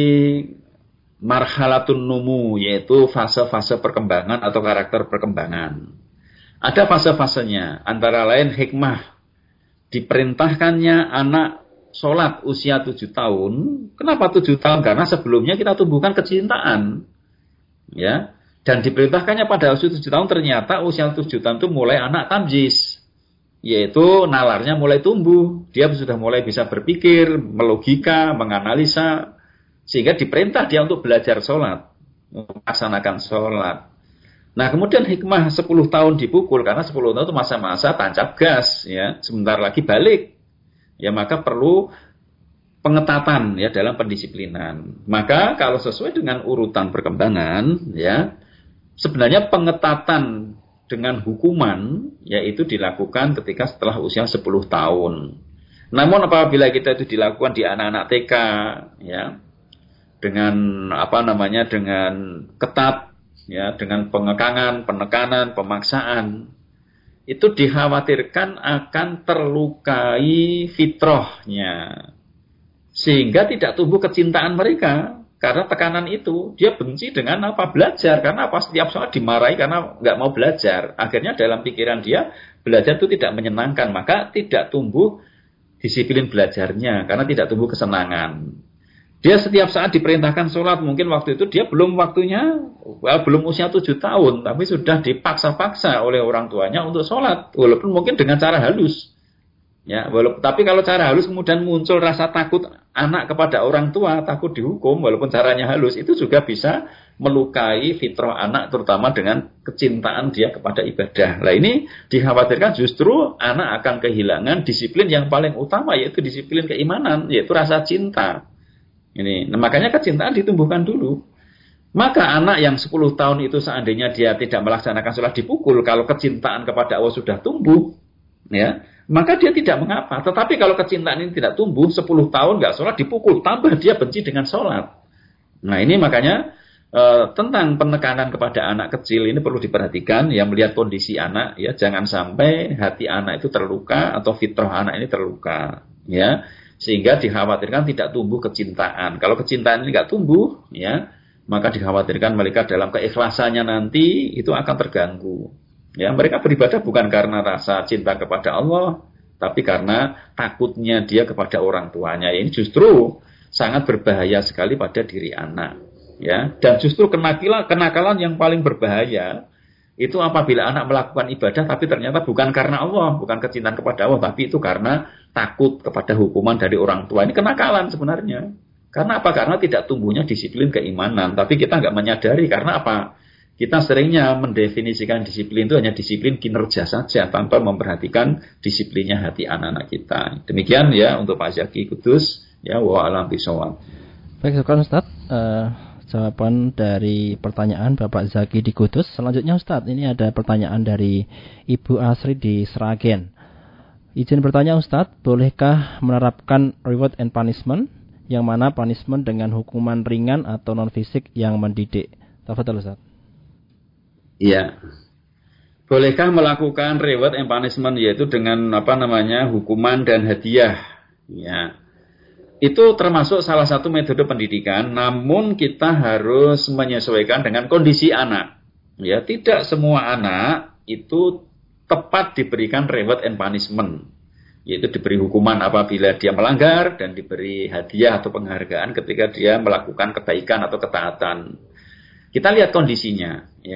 marhalatun numu, yaitu fase-fase perkembangan atau karakter perkembangan. Ada fase-fasenya, antara lain hikmah. Diperintahkannya anak sholat usia 7 tahun. Kenapa 7 tahun? Karena sebelumnya kita tumbuhkan kecintaan. Ya. Dan diperintahkannya pada usia 7 tahun, ternyata usia 7 tahun itu mulai anak tamjiz. Yaitu nalarnya mulai tumbuh. Dia sudah mulai bisa berpikir, melogika, menganalisa. sehingga diperintah dia untuk belajar sholat, melaksanakan sholat. Nah, kemudian hikmah 10 tahun dipukul, karena 10 tahun itu masa-masa tancap gas, ya, sebentar lagi balik. Ya, maka perlu pengetatan ya dalam pendisiplinan. Maka kalau sesuai dengan urutan perkembangan, ya, sebenarnya pengetatan dengan hukuman yaitu dilakukan ketika setelah usia 10 tahun. Namun apabila kita itu dilakukan di anak-anak TK, ya, dengan dengan ketat, ya, dengan pengekangan, penekanan, pemaksaan, itu dikhawatirkan akan terlukai fitrahnya, sehingga tidak tumbuh kecintaan mereka. Karena tekanan itu, dia benci dengan belajar. Karena setiap saat dimarahi karena nggak mau belajar. Akhirnya dalam pikiran dia, belajar itu tidak menyenangkan. Maka tidak tumbuh disiplin belajarnya. Karena tidak tumbuh kesenangan. Dia setiap saat diperintahkan sholat. Mungkin waktu itu dia belum waktunya, belum usia 7 tahun. Tapi sudah dipaksa-paksa oleh orang tuanya untuk sholat. Walaupun mungkin dengan cara halus. Ya, tapi kalau cara halus kemudian muncul rasa takut anak kepada orang tua, takut dihukum walaupun caranya halus, itu juga bisa melukai fitrah anak, terutama dengan kecintaan dia kepada ibadah. Nah, ini dikhawatirkan justru anak akan kehilangan disiplin yang paling utama, yaitu disiplin keimanan, yaitu rasa cinta. Ini, nah, makanya kecintaan ditumbuhkan dulu. Maka anak yang 10 tahun itu seandainya dia tidak melaksanakan sholat dipukul, kalau kecintaan kepada Allah sudah tumbuh, ya, maka dia tidak mengapa. Tetapi kalau kecintaan ini tidak tumbuh, 10 tahun nggak sholat dipukul, tambah dia benci dengan sholat. Nah, ini makanya tentang penekanan kepada anak kecil ini perlu diperhatikan, ya, melihat kondisi anak, ya, jangan sampai hati anak itu terluka atau fitrah anak ini terluka, ya, sehingga dikhawatirkan tidak tumbuh kecintaan. Kalau kecintaan ini nggak tumbuh, ya, maka dikhawatirkan mereka dalam keikhlasannya nanti itu akan terganggu. Ya, mereka beribadah bukan karena rasa cinta kepada Allah, tapi karena takutnya dia kepada orang tuanya. Ini justru sangat berbahaya sekali pada diri anak. Ya, dan justru kenakalan yang paling berbahaya itu apabila anak melakukan ibadah tapi ternyata bukan karena Allah, bukan kecintaan kepada Allah, tapi itu karena takut kepada hukuman dari orang tua. Ini kenakalan sebenarnya. Karena apa? Karena tidak tumbuhnya disiplin keimanan. Tapi kita nggak menyadari. Karena apa? Kita seringnya mendefinisikan disiplin itu hanya disiplin kinerja saja tanpa memperhatikan disiplinnya hati anak-anak kita. Demikian ya untuk Pak Zaki Kudus, ya, wa a'lam bishawab. Baik, sekarang Ustaz, jawaban dari pertanyaan Bapak Zaki di Kudus. Selanjutnya Ustaz, ini ada pertanyaan dari Ibu Asri di Sragen. Izin bertanya Ustaz, bolehkah menerapkan reward and punishment, yang mana punishment dengan hukuman ringan atau non fisik yang mendidik? Tafadhol Ustaz. Iya. Bolehkah melakukan reward and punishment, yaitu dengan hukuman dan hadiah? Ya. Itu termasuk salah satu metode pendidikan, namun kita harus menyesuaikan dengan kondisi anak. Ya, tidak semua anak itu tepat diberikan reward and punishment, yaitu diberi hukuman apabila dia melanggar dan diberi hadiah atau penghargaan ketika dia melakukan kebaikan atau ketaatan. Kita lihat kondisinya, ya,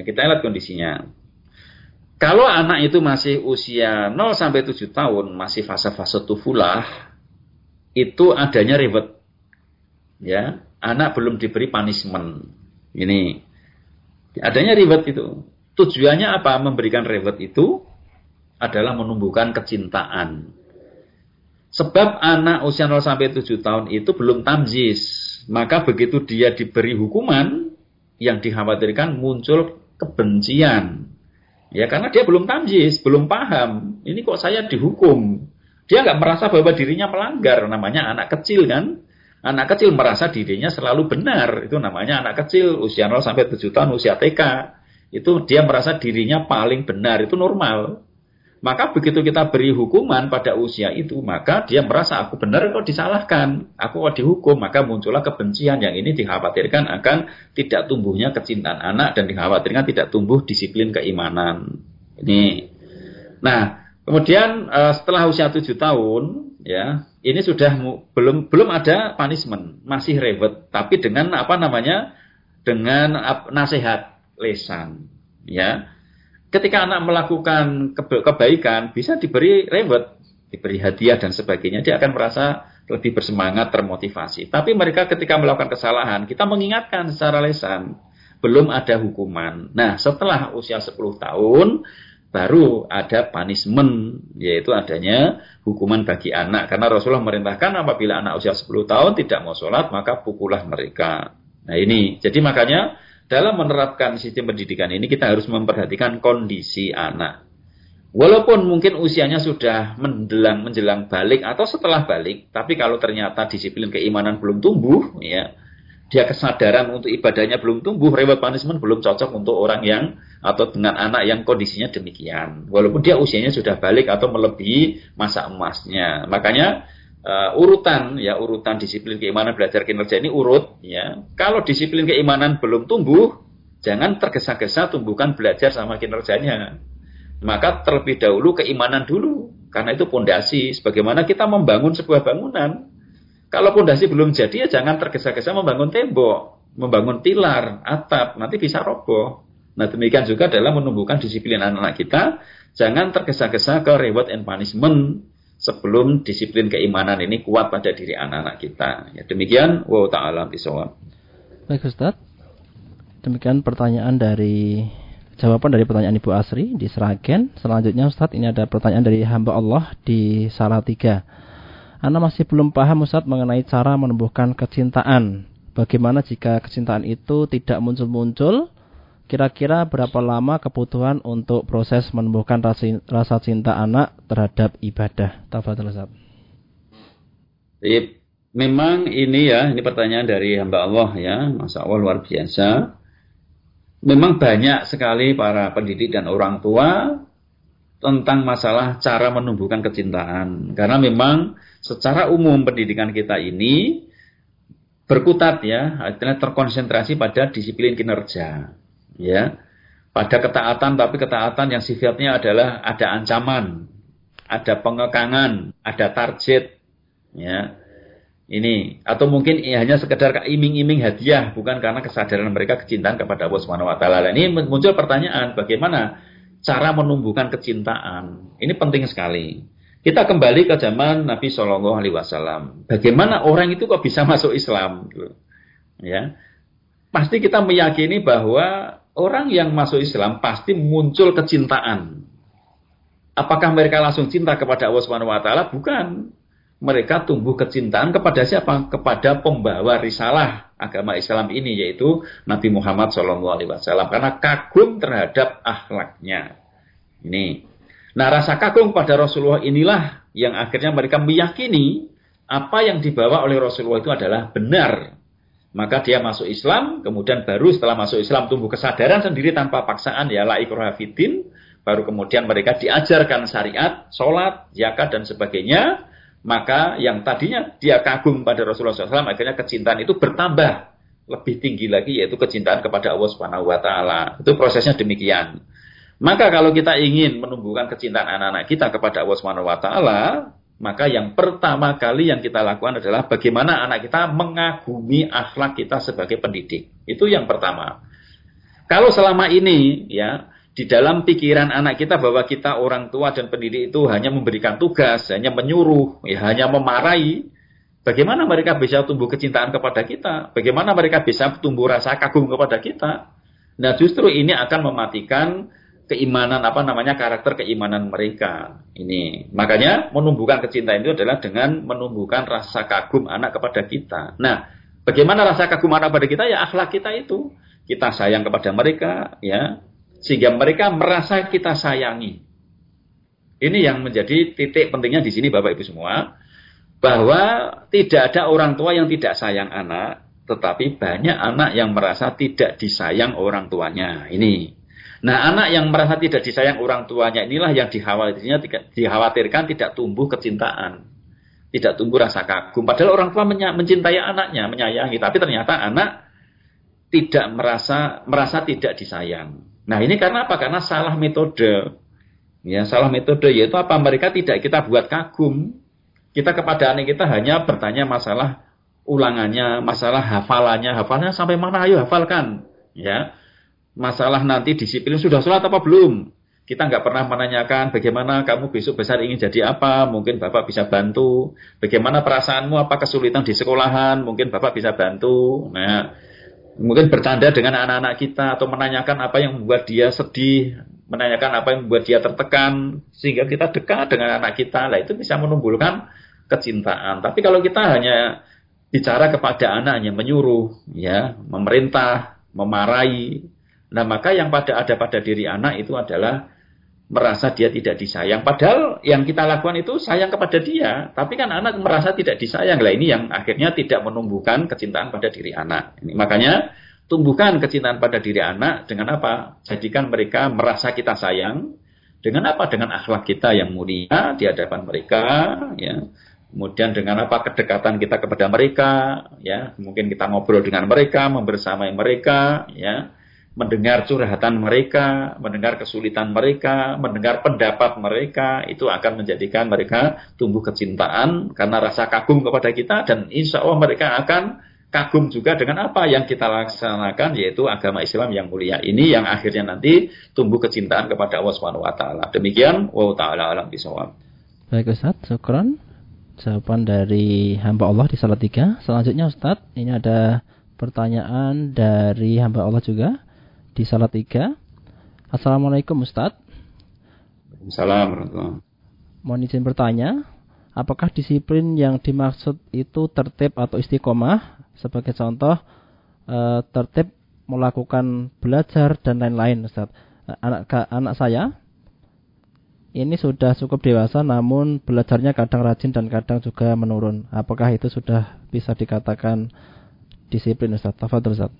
Kalau anak itu masih usia 0 sampai 7 tahun, masih fase-fase tufulah, itu adanya reward. Ya, anak belum diberi punishment. Ini adanya reward itu. Tujuannya apa? Memberikan reward itu adalah menumbuhkan kecintaan. Sebab anak usia 0 sampai 7 tahun itu belum tamyiz. Maka begitu dia diberi hukuman, yang dikhawatirkan muncul kebencian. Ya, karena dia belum tamyiz, belum paham. Ini kok saya dihukum? Dia nggak merasa bahwa dirinya melanggar. Namanya anak kecil kan? Anak kecil merasa dirinya selalu benar. Itu namanya anak kecil usia 0 sampai 7 tahun, usia TK. Itu dia merasa dirinya paling benar. Itu normal. Maka begitu kita beri hukuman pada usia itu, maka dia merasa aku benar kok disalahkan, aku kok dihukum, maka muncullah kebencian. Yang ini dikhawatirkan akan tidak tumbuhnya kecintaan anak dan dikhawatirkan tidak tumbuh disiplin keimanan. Ini. Nah, kemudian setelah usia 7 tahun, ya, ini sudah belum ada punishment, masih reward, tapi dengan dengan nasihat lisan, ya. Ketika anak melakukan kebaikan, bisa diberi reward, diberi hadiah dan sebagainya. Dia akan merasa lebih bersemangat, termotivasi. Tapi mereka ketika melakukan kesalahan, kita mengingatkan secara lisan, belum ada hukuman. Nah, setelah usia 10 tahun, baru ada punishment, yaitu adanya hukuman bagi anak. Karena Rasulullah merintahkan apabila anak usia 10 tahun tidak mau sholat, maka pukullah mereka. Nah ini, jadi makanya dalam menerapkan sistem pendidikan ini kita harus memperhatikan kondisi anak. Walaupun mungkin usianya sudah menjelang balik atau setelah balik, tapi kalau ternyata disiplin keimanan belum tumbuh, ya, dia kesadaran untuk ibadahnya belum tumbuh, reward punishment belum cocok untuk orang yang atau dengan anak yang kondisinya demikian. Walaupun dia usianya sudah balik atau melebihi masa emasnya. Makanya urutan disiplin keimanan belajar kinerja ini urut, ya. Kalau disiplin keimanan belum tumbuh, jangan tergesa-gesa tumbuhkan belajar sama kinerjanya. Maka terlebih dahulu keimanan dulu, karena itu pondasi. Sebagaimana kita membangun sebuah bangunan, kalau pondasi belum jadi ya jangan tergesa-gesa membangun tembok, membangun pilar, atap, nanti bisa roboh. Nah demikian juga dalam menumbuhkan disiplin anak-anak kita, jangan tergesa-gesa ke reward and punishment sebelum disiplin keimanan ini kuat pada diri anak-anak kita. Ya, demikian, wa ta'ala bisawab. Baik Ustaz, demikian jawaban dari pertanyaan Ibu Asri di Sragen. Selanjutnya Ustaz, ini ada pertanyaan dari hamba Allah di Salatiga. Ana masih belum paham Ustaz mengenai cara menumbuhkan kecintaan. Bagaimana jika kecintaan itu tidak muncul-muncul? Kira-kira berapa lama kebutuhan untuk proses menumbuhkan rasa cinta anak terhadap ibadah? Tafadhol Ustaz. Memang ini pertanyaan dari hamba Allah ya, Masya Allah luar biasa. Memang banyak sekali para pendidik dan orang tua tentang masalah cara menumbuhkan kecintaan. Karena memang secara umum pendidikan kita ini berkutat ya, artinya terkonsentrasi pada disiplin kinerja. Ya, pada ketaatan, tapi ketaatan yang sifatnya adalah ada ancaman, ada pengekangan, ada target. Ya, ini atau mungkin hanya sekedar iming-iming hadiah, bukan karena kesadaran mereka kecintaan kepada Allah Subhanahu Wa Taala. Ini muncul pertanyaan, bagaimana cara menumbuhkan kecintaan? Ini penting sekali. Kita kembali ke zaman Nabi Shallallahu Alaihi Wasallam. Bagaimana orang itu kok bisa masuk Islam? Ya, pasti kita meyakini bahwa orang yang masuk Islam pasti muncul kecintaan. Apakah mereka langsung cinta kepada Allah Subhanahu Wa Taala? Bukan. Mereka tumbuh kecintaan kepada siapa? Kepada pembawa risalah agama Islam ini, yaitu Nabi Muhammad SAW. Karena kagum terhadap akhlaknya. Ini. Nah, rasa kagum pada Rasulullah inilah yang akhirnya mereka meyakini apa yang dibawa oleh Rasulullah itu adalah benar. Maka dia masuk Islam, kemudian baru setelah masuk Islam tumbuh kesadaran sendiri tanpa paksaan, ya la ikraha fiddin. Baru kemudian mereka diajarkan syariat, sholat, zakat dan sebagainya. Maka yang tadinya dia kagum pada Rasulullah SAW, akhirnya kecintaan itu bertambah lebih tinggi lagi, yaitu kecintaan kepada Allah Subhanahu Wa Taala. Itu prosesnya demikian. Maka kalau kita ingin menumbuhkan kecintaan anak-anak kita kepada Allah Subhanahu Wa Taala, maka yang pertama kali yang kita lakukan adalah bagaimana anak kita mengagumi akhlak kita sebagai pendidik. Itu yang pertama. Kalau selama ini ya di dalam pikiran anak kita bahwa kita orang tua dan pendidik itu hanya memberikan tugas, hanya menyuruh, ya, hanya memarahi, bagaimana mereka bisa tumbuh kecintaan kepada kita? Bagaimana mereka bisa tumbuh rasa kagum kepada kita? Nah, justru ini akan mematikan keimanan karakter keimanan mereka. Ini. Makanya menumbuhkan kecintaan itu adalah dengan menumbuhkan rasa kagum anak kepada kita. Nah, bagaimana rasa kagum anak kepada kita? Ya akhlak kita itu. Kita sayang kepada mereka, ya. Sehingga mereka merasa kita sayangi. Ini yang menjadi titik pentingnya di sini Bapak Ibu semua. Bahwa tidak ada orang tua yang tidak sayang anak. Tetapi banyak anak yang merasa tidak disayang orang tuanya. Ini. Nah anak yang merasa tidak disayang orang tuanya inilah yang dikhawatirkan tidak tumbuh kecintaan. Tidak tumbuh rasa kagum. Padahal orang tua mencintai anaknya, menyayangi. Tapi ternyata anak tidak merasa tidak disayang. Nah ini karena apa? Karena salah metode. Ya, salah metode yaitu apa? Mereka tidak kita buat kagum. Kita kepada anak kita hanya bertanya masalah ulangannya, masalah hafalannya sampai mana? Ayo hafalkan. Ya, masalah nanti disiplin sudah sholat apa belum? Kita nggak pernah menanyakan bagaimana kamu besok besar ingin jadi apa, mungkin Bapak bisa bantu. Bagaimana perasaanmu, apa kesulitan di sekolahan, mungkin Bapak bisa bantu. Nah, mungkin bercanda dengan anak-anak kita atau menanyakan apa yang membuat dia sedih, menanyakan apa yang membuat dia tertekan, sehingga kita dekat dengan anak kita. Lah itu bisa menumbuhkan kecintaan. Tapi kalau kita hanya bicara kepada anaknya, menyuruh, ya, memerintah, memarahi, nah maka yang ada pada diri anak itu adalah merasa dia tidak disayang. Padahal yang kita lakukan itu sayang kepada dia, tapi kan anak merasa tidak disayang. Lah ini yang akhirnya tidak menumbuhkan kecintaan pada diri anak. Ini makanya tumbuhkan kecintaan pada diri anak dengan apa? Jadikan mereka merasa kita sayang. Dengan apa? Dengan akhlak kita yang mulia di hadapan mereka, ya. Kemudian dengan apa? Kedekatan kita kepada mereka, ya. Mungkin kita ngobrol dengan mereka, membersamai mereka, ya. Mendengar curhatan mereka, mendengar kesulitan mereka, mendengar pendapat mereka, itu akan menjadikan mereka tumbuh kecintaan karena rasa kagum kepada kita, dan insya Allah mereka akan kagum juga dengan apa yang kita laksanakan, yaitu agama Islam yang mulia ini, yang akhirnya nanti tumbuh kecintaan kepada Allah SWT. Demikian, wa ta'ala alam bisawab. Baik Ustaz, syukran. Jawaban dari hamba Allah di salat 3. Selanjutnya Ustaz, ini ada pertanyaan dari hamba Allah juga di salat 3. Assalamualaikum Ustaz. Assalamualaikum. Mohon izin bertanya, apakah disiplin yang dimaksud itu tertib atau istiqomah? Sebagai contoh, tertib melakukan belajar dan lain-lain Ustaz. Anak saya ini sudah cukup dewasa, namun belajarnya kadang rajin dan kadang juga menurun. Apakah itu sudah bisa dikatakan disiplin Ustaz? Tafadhol Ustaz.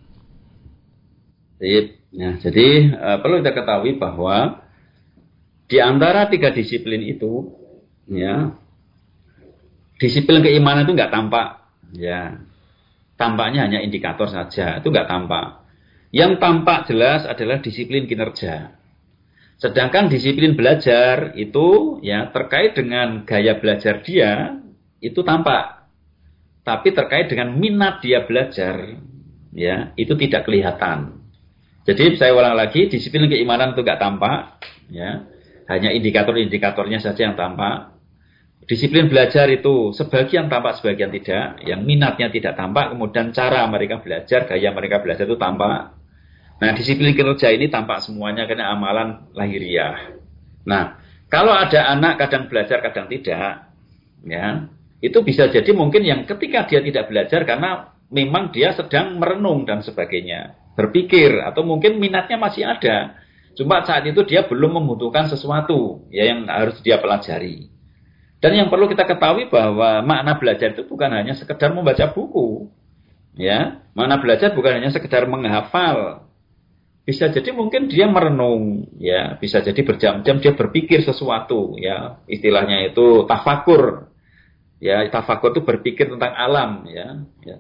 Ya, jadi perlu kita ketahui bahwa di antara 3 disiplin itu, ya, disiplin keimanan itu nggak tampak, ya, tampaknya hanya indikator saja, itu nggak tampak. Yang tampak jelas adalah disiplin kinerja. Sedangkan disiplin belajar itu, ya, terkait dengan gaya belajar dia itu tampak, tapi terkait dengan minat dia belajar, ya, itu tidak kelihatan. Jadi saya ulang lagi, disiplin keimanan itu nggak tampak, ya, hanya indikator-indikatornya saja yang tampak. Disiplin belajar itu sebagian tampak, sebagian tidak. Yang minatnya tidak tampak, kemudian cara mereka belajar, gaya mereka belajar itu tampak. Nah, disiplin kinerja ini tampak semuanya karena amalan lahiriah. Nah, kalau ada anak kadang belajar, kadang tidak, ya, itu bisa jadi mungkin yang ketika dia tidak belajar karena memang dia sedang merenung dan sebagainya, berpikir, atau mungkin minatnya masih ada. Cuma saat itu dia belum membutuhkan sesuatu, ya, yang harus dia pelajari. Dan yang perlu kita ketahui bahwa makna belajar itu bukan hanya sekedar membaca buku, ya. Makna belajar bukan hanya sekedar menghafal. Bisa jadi mungkin dia merenung, ya. Bisa jadi berjam-jam dia berpikir sesuatu, ya. Istilahnya itu tafakur. Ya, tafakur itu berpikir tentang alam, ya.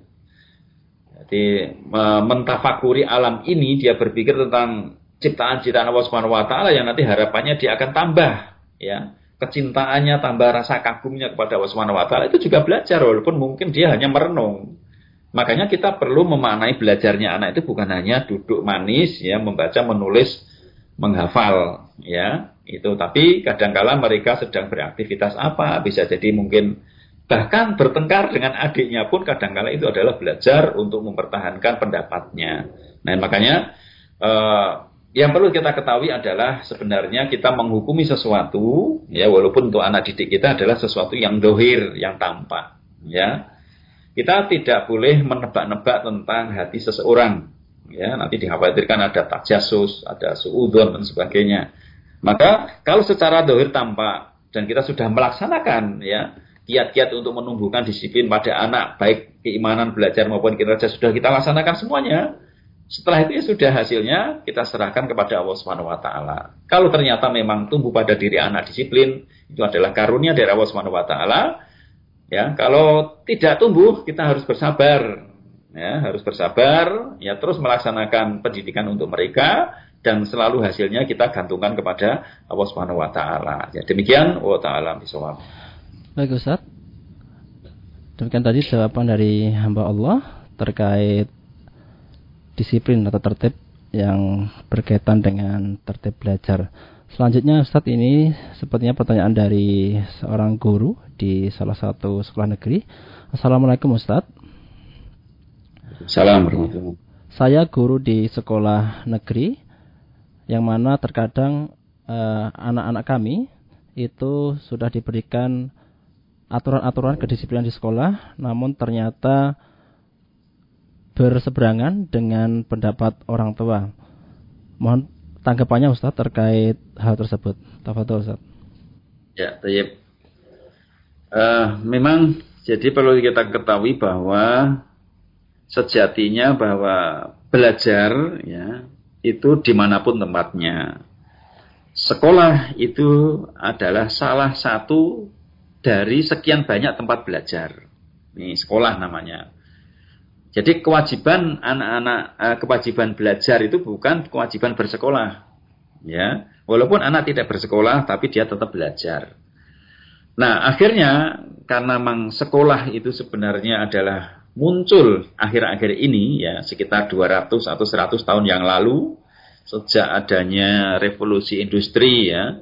Jadi mentafakuri alam ini, dia berpikir tentang ciptaan-ciptaan Allah Subhanahu wa taala yang nanti harapannya dia akan tambah, ya. Kecintaannya, tambah rasa kagumnya kepada Allah Subhanahu wa taala, itu juga belajar walaupun mungkin dia hanya merenung. Makanya kita perlu memaknai belajarnya anak itu bukan hanya duduk manis, ya, membaca, menulis, menghafal, ya. Itu, tapi kadangkala mereka sedang beraktivitas apa, bisa jadi mungkin bahkan bertengkar dengan adiknya pun kadangkala itu adalah belajar untuk mempertahankan pendapatnya. Nah, makanya yang perlu kita ketahui adalah sebenarnya kita menghukumi sesuatu, ya, walaupun untuk anak didik kita adalah sesuatu yang dohir, yang tampak, ya. Kita tidak boleh menebak-nebak tentang hati seseorang, ya. Nanti dikhawatirkan ada tajasus, ada suudzon dan sebagainya. Maka kalau secara dohir tampak dan kita sudah melaksanakan, ya, kiat-kiat untuk menumbuhkan disiplin pada anak, baik keimanan, belajar maupun kinerja sudah kita laksanakan semuanya. Setelah itu ya sudah, hasilnya kita serahkan kepada Allah Subhanahu wa taala. Kalau ternyata memang tumbuh pada diri anak disiplin, itu adalah karunia dari Allah Subhanahu wa taala. Ya, kalau tidak tumbuh, kita harus bersabar. Ya, harus bersabar, ya, terus melaksanakan pendidikan untuk mereka, dan selalu hasilnya kita gantungkan kepada Allah Subhanahu wa taala. Ya, demikian wa ta'ala bisawab. Baik Ustaz, demikian tadi jawaban dari hamba Allah terkait disiplin atau tertib yang berkaitan dengan tertib belajar. Selanjutnya Ustadz, ini sepertinya pertanyaan dari seorang guru di salah satu sekolah negeri. Assalamualaikum Ustadz. Assalamualaikum. Saya guru di sekolah negeri yang mana terkadang anak-anak kami itu sudah diberikan aturan-aturan kedisiplinan di sekolah, namun ternyata berseberangan dengan pendapat orang tua. Mohon tanggapannya Ustaz terkait hal tersebut. Tafadhol Ustaz. Ya, baik. Memang jadi perlu kita ketahui bahwa sejatinya bahwa belajar ya itu dimanapun tempatnya. Sekolah itu adalah salah satu dari sekian banyak tempat belajar. Ini sekolah namanya. Jadi kewajiban anak-anak, kewajiban belajar itu bukan kewajiban bersekolah. Ya, walaupun anak tidak bersekolah, tapi dia tetap belajar. Nah, akhirnya karena memang sekolah itu sebenarnya adalah muncul akhir-akhir ini, ya sekitar 200 atau 100 tahun yang lalu, sejak adanya revolusi industri, ya,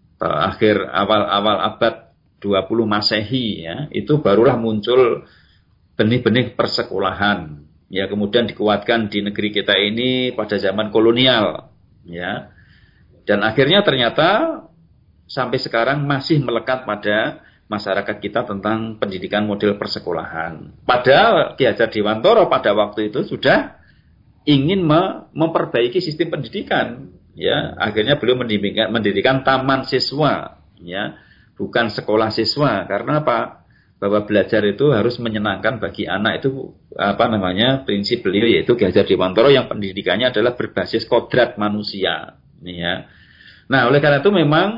awal abad 20 Masehi, ya, itu barulah muncul benih-benih persekolahan, ya, kemudian dikuatkan di negeri kita ini pada zaman kolonial, ya, dan akhirnya ternyata sampai sekarang masih melekat pada masyarakat kita tentang pendidikan model persekolahan. Padahal Ki Hajar Dewantara pada waktu itu sudah ingin memperbaiki sistem pendidikan, ya, akhirnya beliau mendirikan taman siswa, ya, bukan sekolah siswa. Karena apa? Bahwa belajar itu harus menyenangkan bagi anak, itu prinsip beliau, yaitu Ki Hajar Dewantara yang pendidikannya adalah berbasis kodrat manusia, ya. Nah, oleh karena itu memang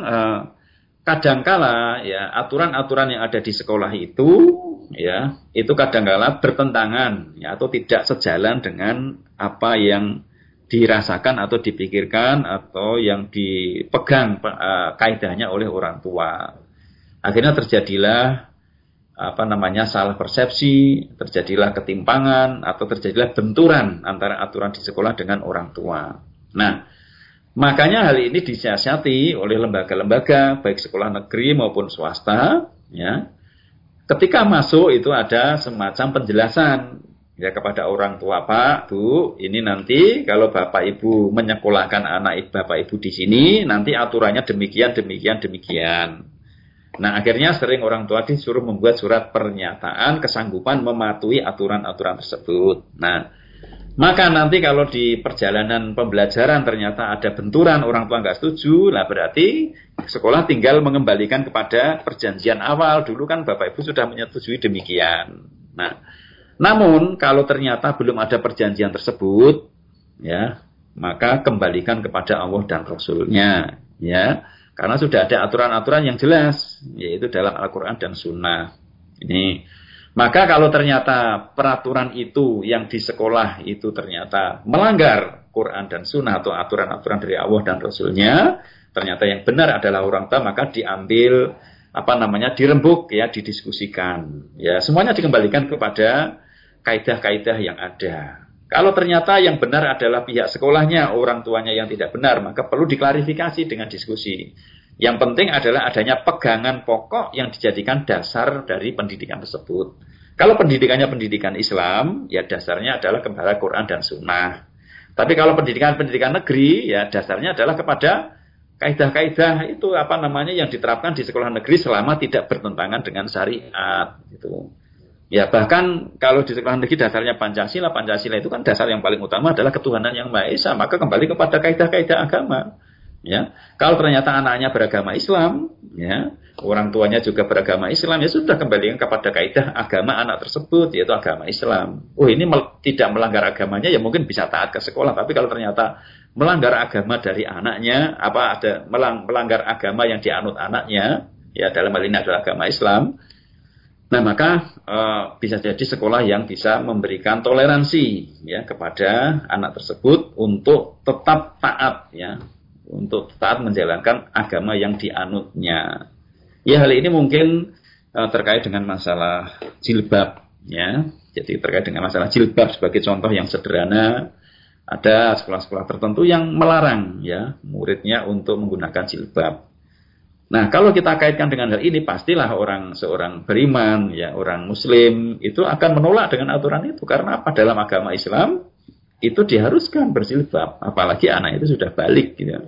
kadangkala ya aturan-aturan yang ada di sekolah itu, ya, itu kadangkala bertentangan, ya, atau tidak sejalan dengan apa yang dirasakan atau dipikirkan atau yang dipegang kaidahnya oleh orang tua. Akhirnya terjadilah salah persepsi, terjadilah ketimpangan atau terjadilah benturan antara aturan di sekolah dengan orang tua. Nah, makanya hal ini disiasati oleh lembaga-lembaga baik sekolah negeri maupun swasta, ya. Ketika masuk itu ada semacam penjelasan, ya, kepada orang tua, Pak, Bu, ini nanti kalau Bapak Ibu menyekolahkan anak Bapak Ibu di sini, nanti aturannya demikian. Nah, akhirnya sering orang tua disuruh membuat surat pernyataan kesanggupan mematuhi aturan-aturan tersebut. Nah, maka nanti kalau di perjalanan pembelajaran ternyata ada benturan, orang tua nggak setuju, lah berarti sekolah tinggal mengembalikan kepada perjanjian awal. Dulu kan Bapak Ibu sudah menyetujui demikian. Nah, namun kalau ternyata belum ada perjanjian tersebut, ya, maka kembalikan kepada Allah dan Rasul-Nya, ya, karena sudah ada aturan-aturan yang jelas, yaitu dalam Al-Quran dan Sunnah. Ini. Maka kalau ternyata peraturan itu yang di sekolah itu ternyata melanggar Quran dan Sunnah atau aturan-aturan dari Allah dan Rasul-Nya, ternyata yang benar adalah orang tua, maka diambil dirembuk, ya, didiskusikan. Ya, semuanya dikembalikan kepada kaidah-kaidah yang ada. Kalau ternyata yang benar adalah pihak sekolahnya, orang tuanya yang tidak benar, maka perlu diklarifikasi dengan diskusi. Yang penting adalah adanya pegangan pokok yang dijadikan dasar dari pendidikan tersebut. Kalau pendidikannya pendidikan Islam, ya dasarnya adalah kepada Quran dan Sunnah. Tapi kalau pendidikan negeri, ya dasarnya adalah kepada kaidah-kaidah itu yang diterapkan di sekolah negeri selama tidak bertentangan dengan syariat. Gitu. Ya, bahkan kalau di sekolah negeri dasarnya Pancasila itu kan dasar yang paling utama adalah ketuhanan yang Maha Esa, maka kembali kepada kaidah-kaidah agama. Ya, kalau ternyata anaknya beragama Islam, ya, orang tuanya juga beragama Islam, ya sudah kembalikan kepada kaidah agama anak tersebut, yaitu agama Islam. Oh, ini tidak melanggar agamanya, ya mungkin bisa taat ke sekolah. Tapi kalau ternyata melanggar agama dari anaknya, melanggar agama yang dianut anaknya, ya dalam hal ini adalah agama Islam. Nah, maka bisa jadi sekolah yang bisa memberikan toleransi, ya, kepada anak tersebut untuk tetap taat, ya, untuk taat menjalankan agama yang dianutnya. Ya, hal ini mungkin terkait dengan masalah jilbab, ya. Jadi terkait dengan masalah jilbab sebagai contoh yang sederhana, Ada sekolah-sekolah tertentu yang melarang ya muridnya untuk menggunakan jilbab. Nah, kalau kita kaitkan dengan hal ini, pastilah seorang beriman, ya orang Muslim itu akan menolak dengan aturan itu, karena apa? Dalam agama Islam itu diharuskan berjilbab, apalagi anak itu sudah balik, gitu.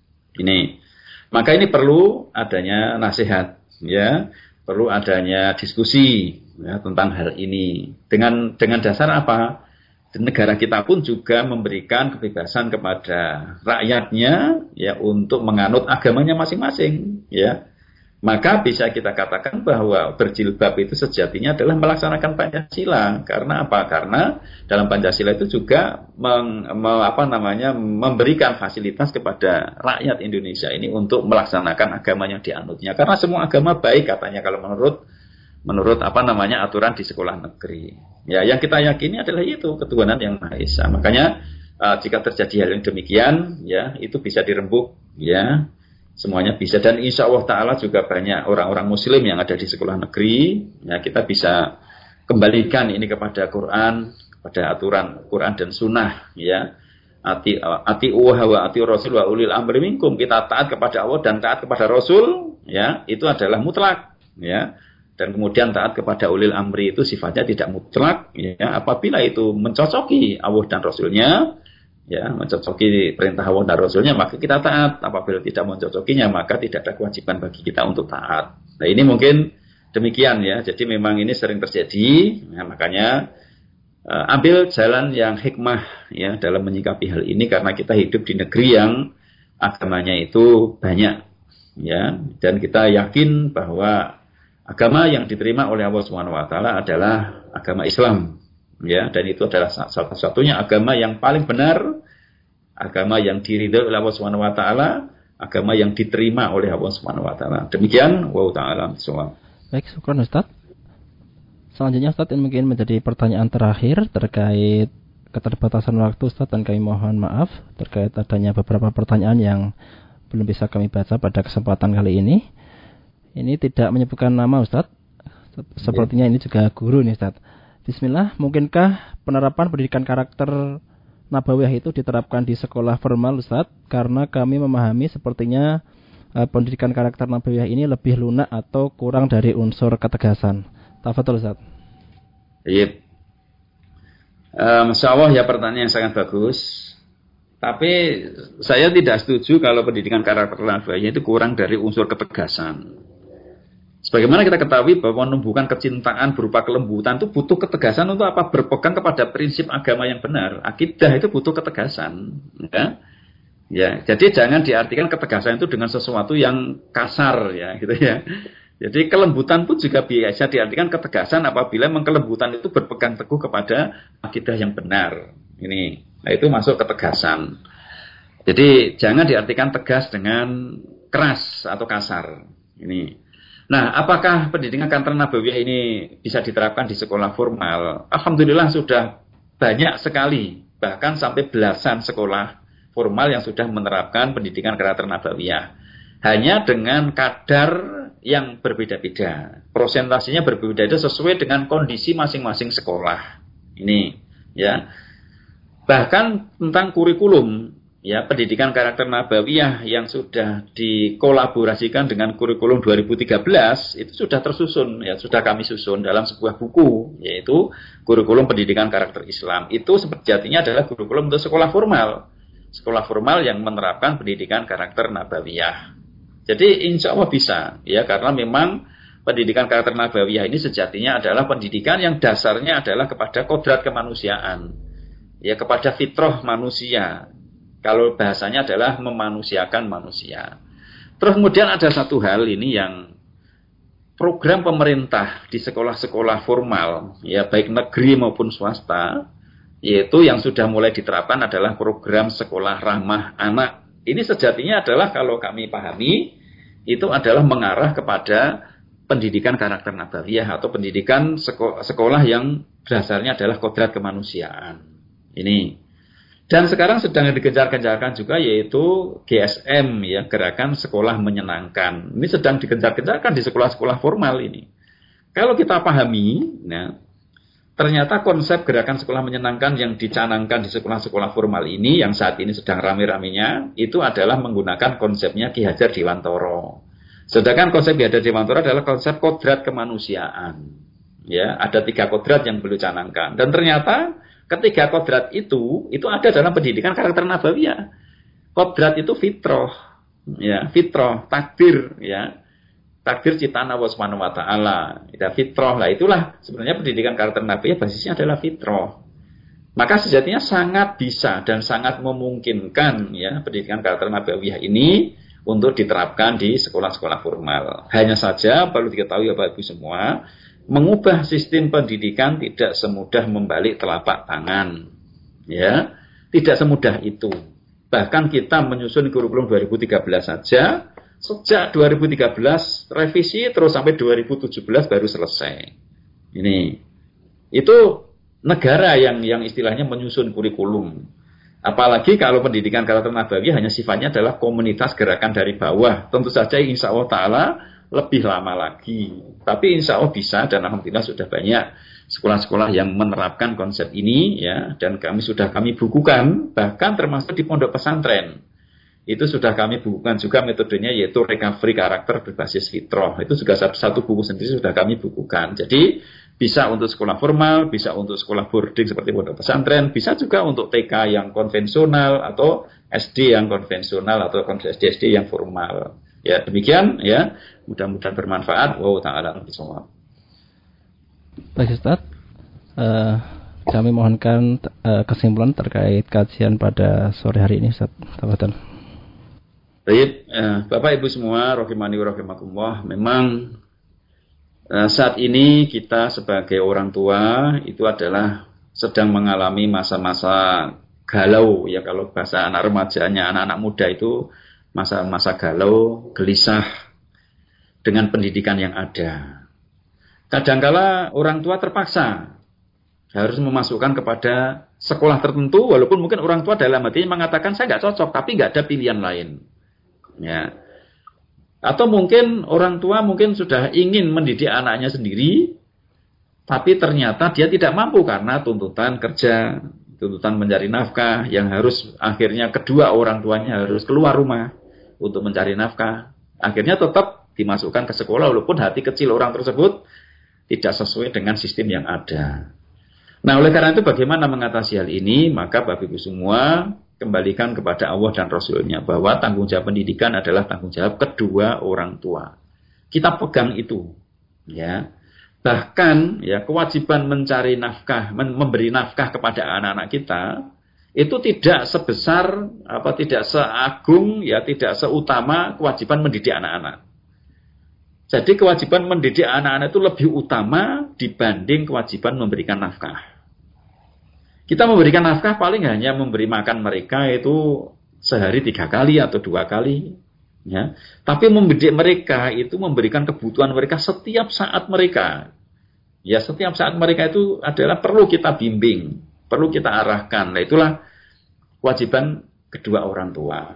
Maka ini perlu adanya nasihat, ya, perlu adanya diskusi ya, tentang hal ini. Dengan dasar apa? Negara kita pun juga memberikan kebebasan kepada rakyatnya ya untuk menganut agamanya masing-masing ya. Maka bisa kita katakan bahwa berjilbab itu sejatinya adalah melaksanakan Pancasila. Karena apa? Karena dalam Pancasila itu juga memberikan fasilitas kepada rakyat Indonesia ini untuk melaksanakan agama yang dianutnya. Karena semua agama baik katanya kalau menurut aturan di sekolah negeri. Ya, yang kita yakini adalah itu ketuhanan yang Maha Esa. Makanya jika terjadi hal yang demikian, ya itu bisa dirembuk, ya semuanya bisa. Dan insya Allah Taala juga banyak orang-orang Muslim yang ada di sekolah negeri. Ya, kita bisa kembalikan ini kepada Quran, kepada aturan Quran dan Sunnah. Ya, ati wa ati Rasul wa ulil amri minkum. Kita taat kepada Allah dan taat kepada Rasul. Ya, itu adalah mutlak. Ya. Dan kemudian taat kepada ulil amri itu sifatnya tidak mutlak ya, apabila itu mencocoki Allah dan Rasulnya ya, mencocoki perintah Allah dan Rasulnya maka kita taat, apabila tidak mencocokinya maka tidak ada kewajiban bagi kita untuk taat. Nah, ini mungkin demikian ya, jadi memang ini sering terjadi ya, makanya ambil jalan yang hikmah ya dalam menyikapi hal ini, karena kita hidup di negeri yang agamanya itu banyak ya, dan kita yakin bahwa agama yang diterima oleh Allah Subhanahu wa taala adalah agama Islam. Ya, dan itu adalah satu-satunya agama yang paling benar, agama yang diridhoi oleh Allah Subhanahu wa taala, agama yang diterima oleh Allah Subhanahu wa taala. Demikian wa ta'ala bisawab. Baik, syukran Ustaz. Selanjutnya Ustaz, ini mungkin menjadi pertanyaan terakhir terkait keterbatasan waktu Ustaz, dan kami mohon maaf terkait adanya beberapa pertanyaan yang belum bisa kami baca pada kesempatan kali ini. Ini tidak menyebutkan nama Ustaz. Sepertinya ini juga guru nih Ustaz. Bismillah, mungkinkah penerapan pendidikan karakter nabawiyah itu diterapkan di sekolah formal Ustaz? Karena kami memahami sepertinya pendidikan karakter nabawiyah ini lebih lunak atau kurang dari unsur ketegasan. Tafadhol Ustaz. Iya. Masya Allah ya, pertanyaan yang sangat bagus. Tapi saya tidak setuju kalau pendidikan karakter nabawiyah itu kurang dari unsur ketegasan. Sebagaimana kita ketahui bahwa menumbuhkan kecintaan berupa kelembutan itu butuh ketegasan untuk apa? Berpegang kepada prinsip agama yang benar. Akidah itu butuh ketegasan. Ya, jadi jangan diartikan ketegasan itu dengan sesuatu yang kasar ya, gitu ya. Jadi kelembutan pun juga biasa diartikan ketegasan apabila memang kelembutan itu berpegang teguh kepada akidah yang benar. Nah itu masuk ketegasan. Jadi jangan diartikan tegas dengan keras atau kasar. Nah, apakah pendidikan karakter nabawiyah ini bisa diterapkan di sekolah formal? Alhamdulillah sudah banyak sekali, bahkan sampai belasan sekolah formal yang sudah menerapkan pendidikan karakter nabawiyah. Hanya dengan kadar yang berbeda-beda. Prosentasenya berbeda-beda sesuai dengan kondisi masing-masing sekolah. Ya. Bahkan tentang kurikulum ya, pendidikan karakter nabawiyah yang sudah dikolaborasikan dengan kurikulum 2013 itu sudah tersusun ya, sudah kami susun dalam sebuah buku, yaitu kurikulum pendidikan karakter Islam. Itu sejatinya adalah kurikulum untuk sekolah formal yang menerapkan pendidikan karakter nabawiyah. Jadi insya Allah bisa ya, karena memang pendidikan karakter nabawiyah ini sejatinya adalah pendidikan yang dasarnya adalah kepada kodrat kemanusiaan ya, kepada fitrah manusia. Kalau bahasanya adalah memanusiakan manusia. Terus kemudian ada satu hal ini yang program pemerintah di sekolah-sekolah formal, ya baik negeri maupun swasta, yaitu yang sudah mulai diterapkan adalah program sekolah ramah anak. Ini sejatinya adalah kalau kami pahami, itu adalah mengarah kepada pendidikan karakter nabawiyah atau pendidikan sekolah yang dasarnya adalah kodrat kemanusiaan. Dan sekarang sedang digencar-gencarkan juga yaitu GSM ya, gerakan sekolah menyenangkan. Ini sedang digencar-gencarkan di sekolah-sekolah formal ini. Kalau kita pahami, ternyata konsep gerakan sekolah menyenangkan yang dicanangkan di sekolah-sekolah formal ini, yang saat ini sedang rame-ramenya, itu adalah menggunakan konsepnya Ki Hajar Dewantara. Sedangkan konsep Ki Hajar Dewantara adalah konsep kodrat kemanusiaan. Ya, ada 3 kodrat yang beliau canangkan. Dan ternyata ketiga kodrat itu ada dalam pendidikan karakter nabawiyah. Kodrat itu fitrah, ya, fitrah, takdir, ya. Takdir ciptaan Allah Subhanahu wa taala. Ya, fitrah lah, itulah sebenarnya pendidikan karakter nabawiyah basisnya adalah fitrah. Maka sejatinya sangat bisa dan sangat memungkinkan ya pendidikan karakter nabawiyah ini untuk diterapkan di sekolah-sekolah formal. Hanya saja perlu diketahui Bapak Ibu semua, mengubah sistem pendidikan tidak semudah membalik telapak tangan. Ya, tidak semudah itu. Bahkan kita menyusun kurikulum 2013 saja, sejak 2013 revisi terus sampai 2017 baru selesai. Ini itu negara yang istilahnya menyusun kurikulum. Apalagi kalau pendidikan karakter nabawiyah hanya sifatnya adalah komunitas gerakan dari bawah. Tentu saja insya Allah Ta'ala lebih lama lagi. Tapi insya Allah bisa, dan alhamdulillah sudah banyak sekolah-sekolah yang menerapkan konsep ini ya, dan sudah kami bukukan, bahkan termasuk di pondok pesantren. Itu sudah kami bukukan juga metodenya, yaitu recovery karakter berbasis fitrah. Itu juga satu buku sendiri sudah kami bukukan. Jadi bisa untuk sekolah formal, bisa untuk sekolah boarding seperti pondok pesantren, bisa juga untuk TK yang konvensional atau SD yang konvensional atau SD yang formal. Ya, demikian ya. Mudah-mudahan bermanfaat. Wow, ta'ala bisawab. Baik Ustaz, kami mohonkan kesimpulan terkait kajian pada sore hari ini, Ustaz. Tafadhol. Baik, Bapak Ibu semua, rahimani wa rahimakumullah. Memang saat ini kita sebagai orang tua itu adalah sedang mengalami masa-masa galau ya, kalau bahasa anak remajanya, anak-anak muda itu masa-masa galau, gelisah dengan pendidikan yang ada. Kadangkala orang tua terpaksa harus memasukkan kepada sekolah tertentu, walaupun mungkin orang tua dalam hatinya mengatakan saya nggak cocok, tapi nggak ada pilihan lain. Ya. Atau mungkin orang tua mungkin sudah ingin mendidik anaknya sendiri, tapi ternyata dia tidak mampu karena tuntutan kerja, tuntutan mencari nafkah, yang harus akhirnya kedua orang tuanya harus keluar rumah untuk mencari nafkah. Akhirnya tetap dimasukkan ke sekolah walaupun hati kecil orang tersebut tidak sesuai dengan sistem yang ada. Nah, oleh karena itu bagaimana mengatasi hal ini? Maka Bapak Ibu semua kembalikan kepada Allah dan Rasulnya bahwa tanggung jawab pendidikan adalah tanggung jawab kedua orang tua. Kita pegang itu, ya. Bahkan ya kewajiban mencari nafkah, memberi nafkah kepada anak-anak kita itu tidak sebesar tidak seagung ya, tidak seutama kewajiban mendidik anak-anak. Jadi kewajiban mendidik anak-anak itu lebih utama dibanding kewajiban memberikan nafkah. Kita memberikan nafkah paling hanya memberi makan mereka itu sehari 3 kali atau 2 kali. Ya. Tapi mendidik mereka itu memberikan kebutuhan mereka setiap saat mereka. Ya, setiap saat mereka itu adalah perlu kita bimbing, perlu kita arahkan. Nah, itulah kewajiban kedua orang tua.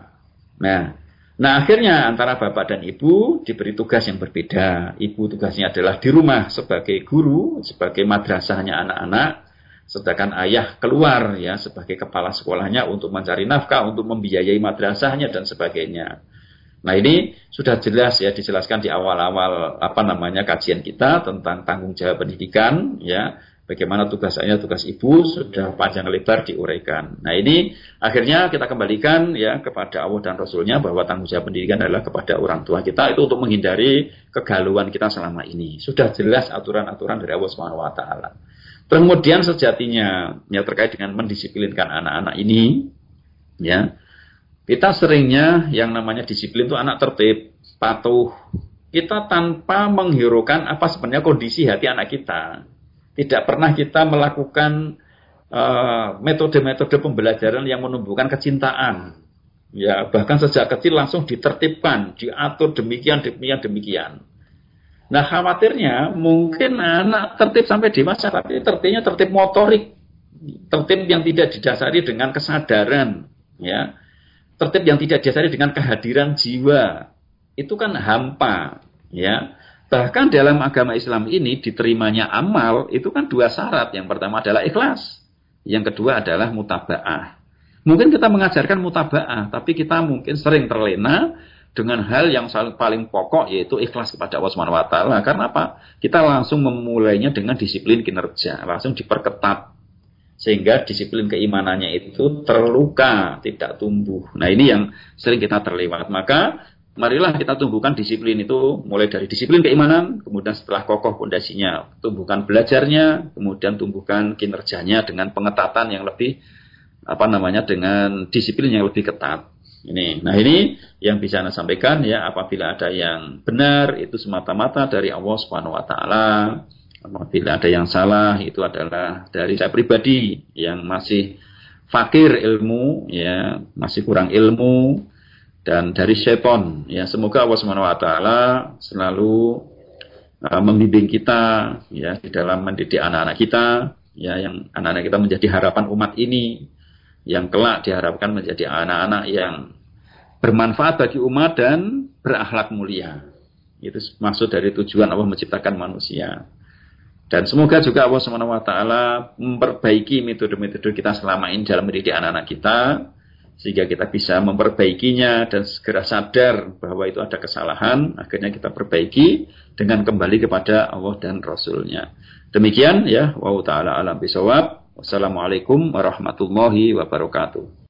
Nah, akhirnya antara bapak dan ibu diberi tugas yang berbeda. Ibu tugasnya adalah di rumah sebagai guru, sebagai madrasahnya anak-anak. Sedangkan ayah keluar ya sebagai kepala sekolahnya untuk mencari nafkah, untuk membiayai madrasahnya dan sebagainya. Nah, ini sudah jelas ya dijelaskan di awal-awal kajian kita tentang tanggung jawab pendidikan ya. Bagaimana tugas ibu sudah panjang lebar diuraikan. Nah, ini akhirnya kita kembalikan ya kepada Allah dan Rasulnya bahwa tanggung jawab pendidikan adalah kepada orang tua kita, itu untuk menghindari kegalauan kita selama ini. Sudah jelas aturan-aturan dari Allah Subhanahu wa taala. Kemudian sejatinya ya terkait dengan mendisiplinkan anak-anak ini ya. Kita seringnya yang namanya disiplin itu anak tertib, patuh. Kita tanpa menghiraukan apa sebenarnya kondisi hati anak kita. Tidak pernah kita melakukan metode-metode pembelajaran yang menumbuhkan kecintaan. Ya, bahkan sejak kecil langsung ditertibkan, diatur demikian. Nah, khawatirnya mungkin anak tertib sampai dewasa, tapi tertibnya tertib motorik, tertib yang tidak didasari dengan kesadaran, ya, tertib yang tidak didasari dengan kehadiran jiwa, itu kan hampa, ya. Bahkan dalam agama Islam ini diterimanya amal itu kan 2 syarat. Yang pertama adalah ikhlas. Yang kedua adalah mutaba'ah. Mungkin kita mengajarkan mutaba'ah, tapi kita mungkin sering terlena dengan hal yang paling pokok, yaitu ikhlas kepada Allah Subhanahu wa taala. Karena apa? Kita langsung memulainya dengan disiplin kinerja, langsung diperketat. Sehingga disiplin keimanannya itu terluka, tidak tumbuh. Nah, ini yang sering kita terlewat. Maka marilah kita tumbuhkan disiplin itu mulai dari disiplin keimanan, kemudian setelah kokoh pondasinya, tumbuhkan belajarnya, kemudian tumbuhkan kinerjanya dengan pengetatan yang lebih dengan disiplin yang lebih ketat. Ini. Nah, ini yang bisa Anda sampaikan ya, apabila ada yang benar itu semata-mata dari Allah Subhanahu wa taala. Apabila ada yang salah itu adalah dari saya pribadi yang masih fakir ilmu ya, masih kurang ilmu, dan dari syaitan ya. Semoga Allah Subhanahu wa taala selalu membimbing kita ya di dalam mendidik anak-anak kita ya, yang anak-anak kita menjadi harapan umat ini, yang kelak diharapkan menjadi anak-anak yang bermanfaat bagi umat dan berakhlak mulia. Itu maksud dari tujuan Allah menciptakan manusia. Dan semoga juga Allah Subhanahu wa taala memperbaiki metode-metode kita selama ini dalam mendidik anak-anak kita, sehingga kita bisa memperbaikinya dan segera sadar bahwa itu ada kesalahan, akhirnya kita perbaiki dengan kembali kepada Allah dan Rasul-Nya. Demikian ya, wallahu taala alam bisawab. Wassalamualaikum warahmatullahi wabarakatuh.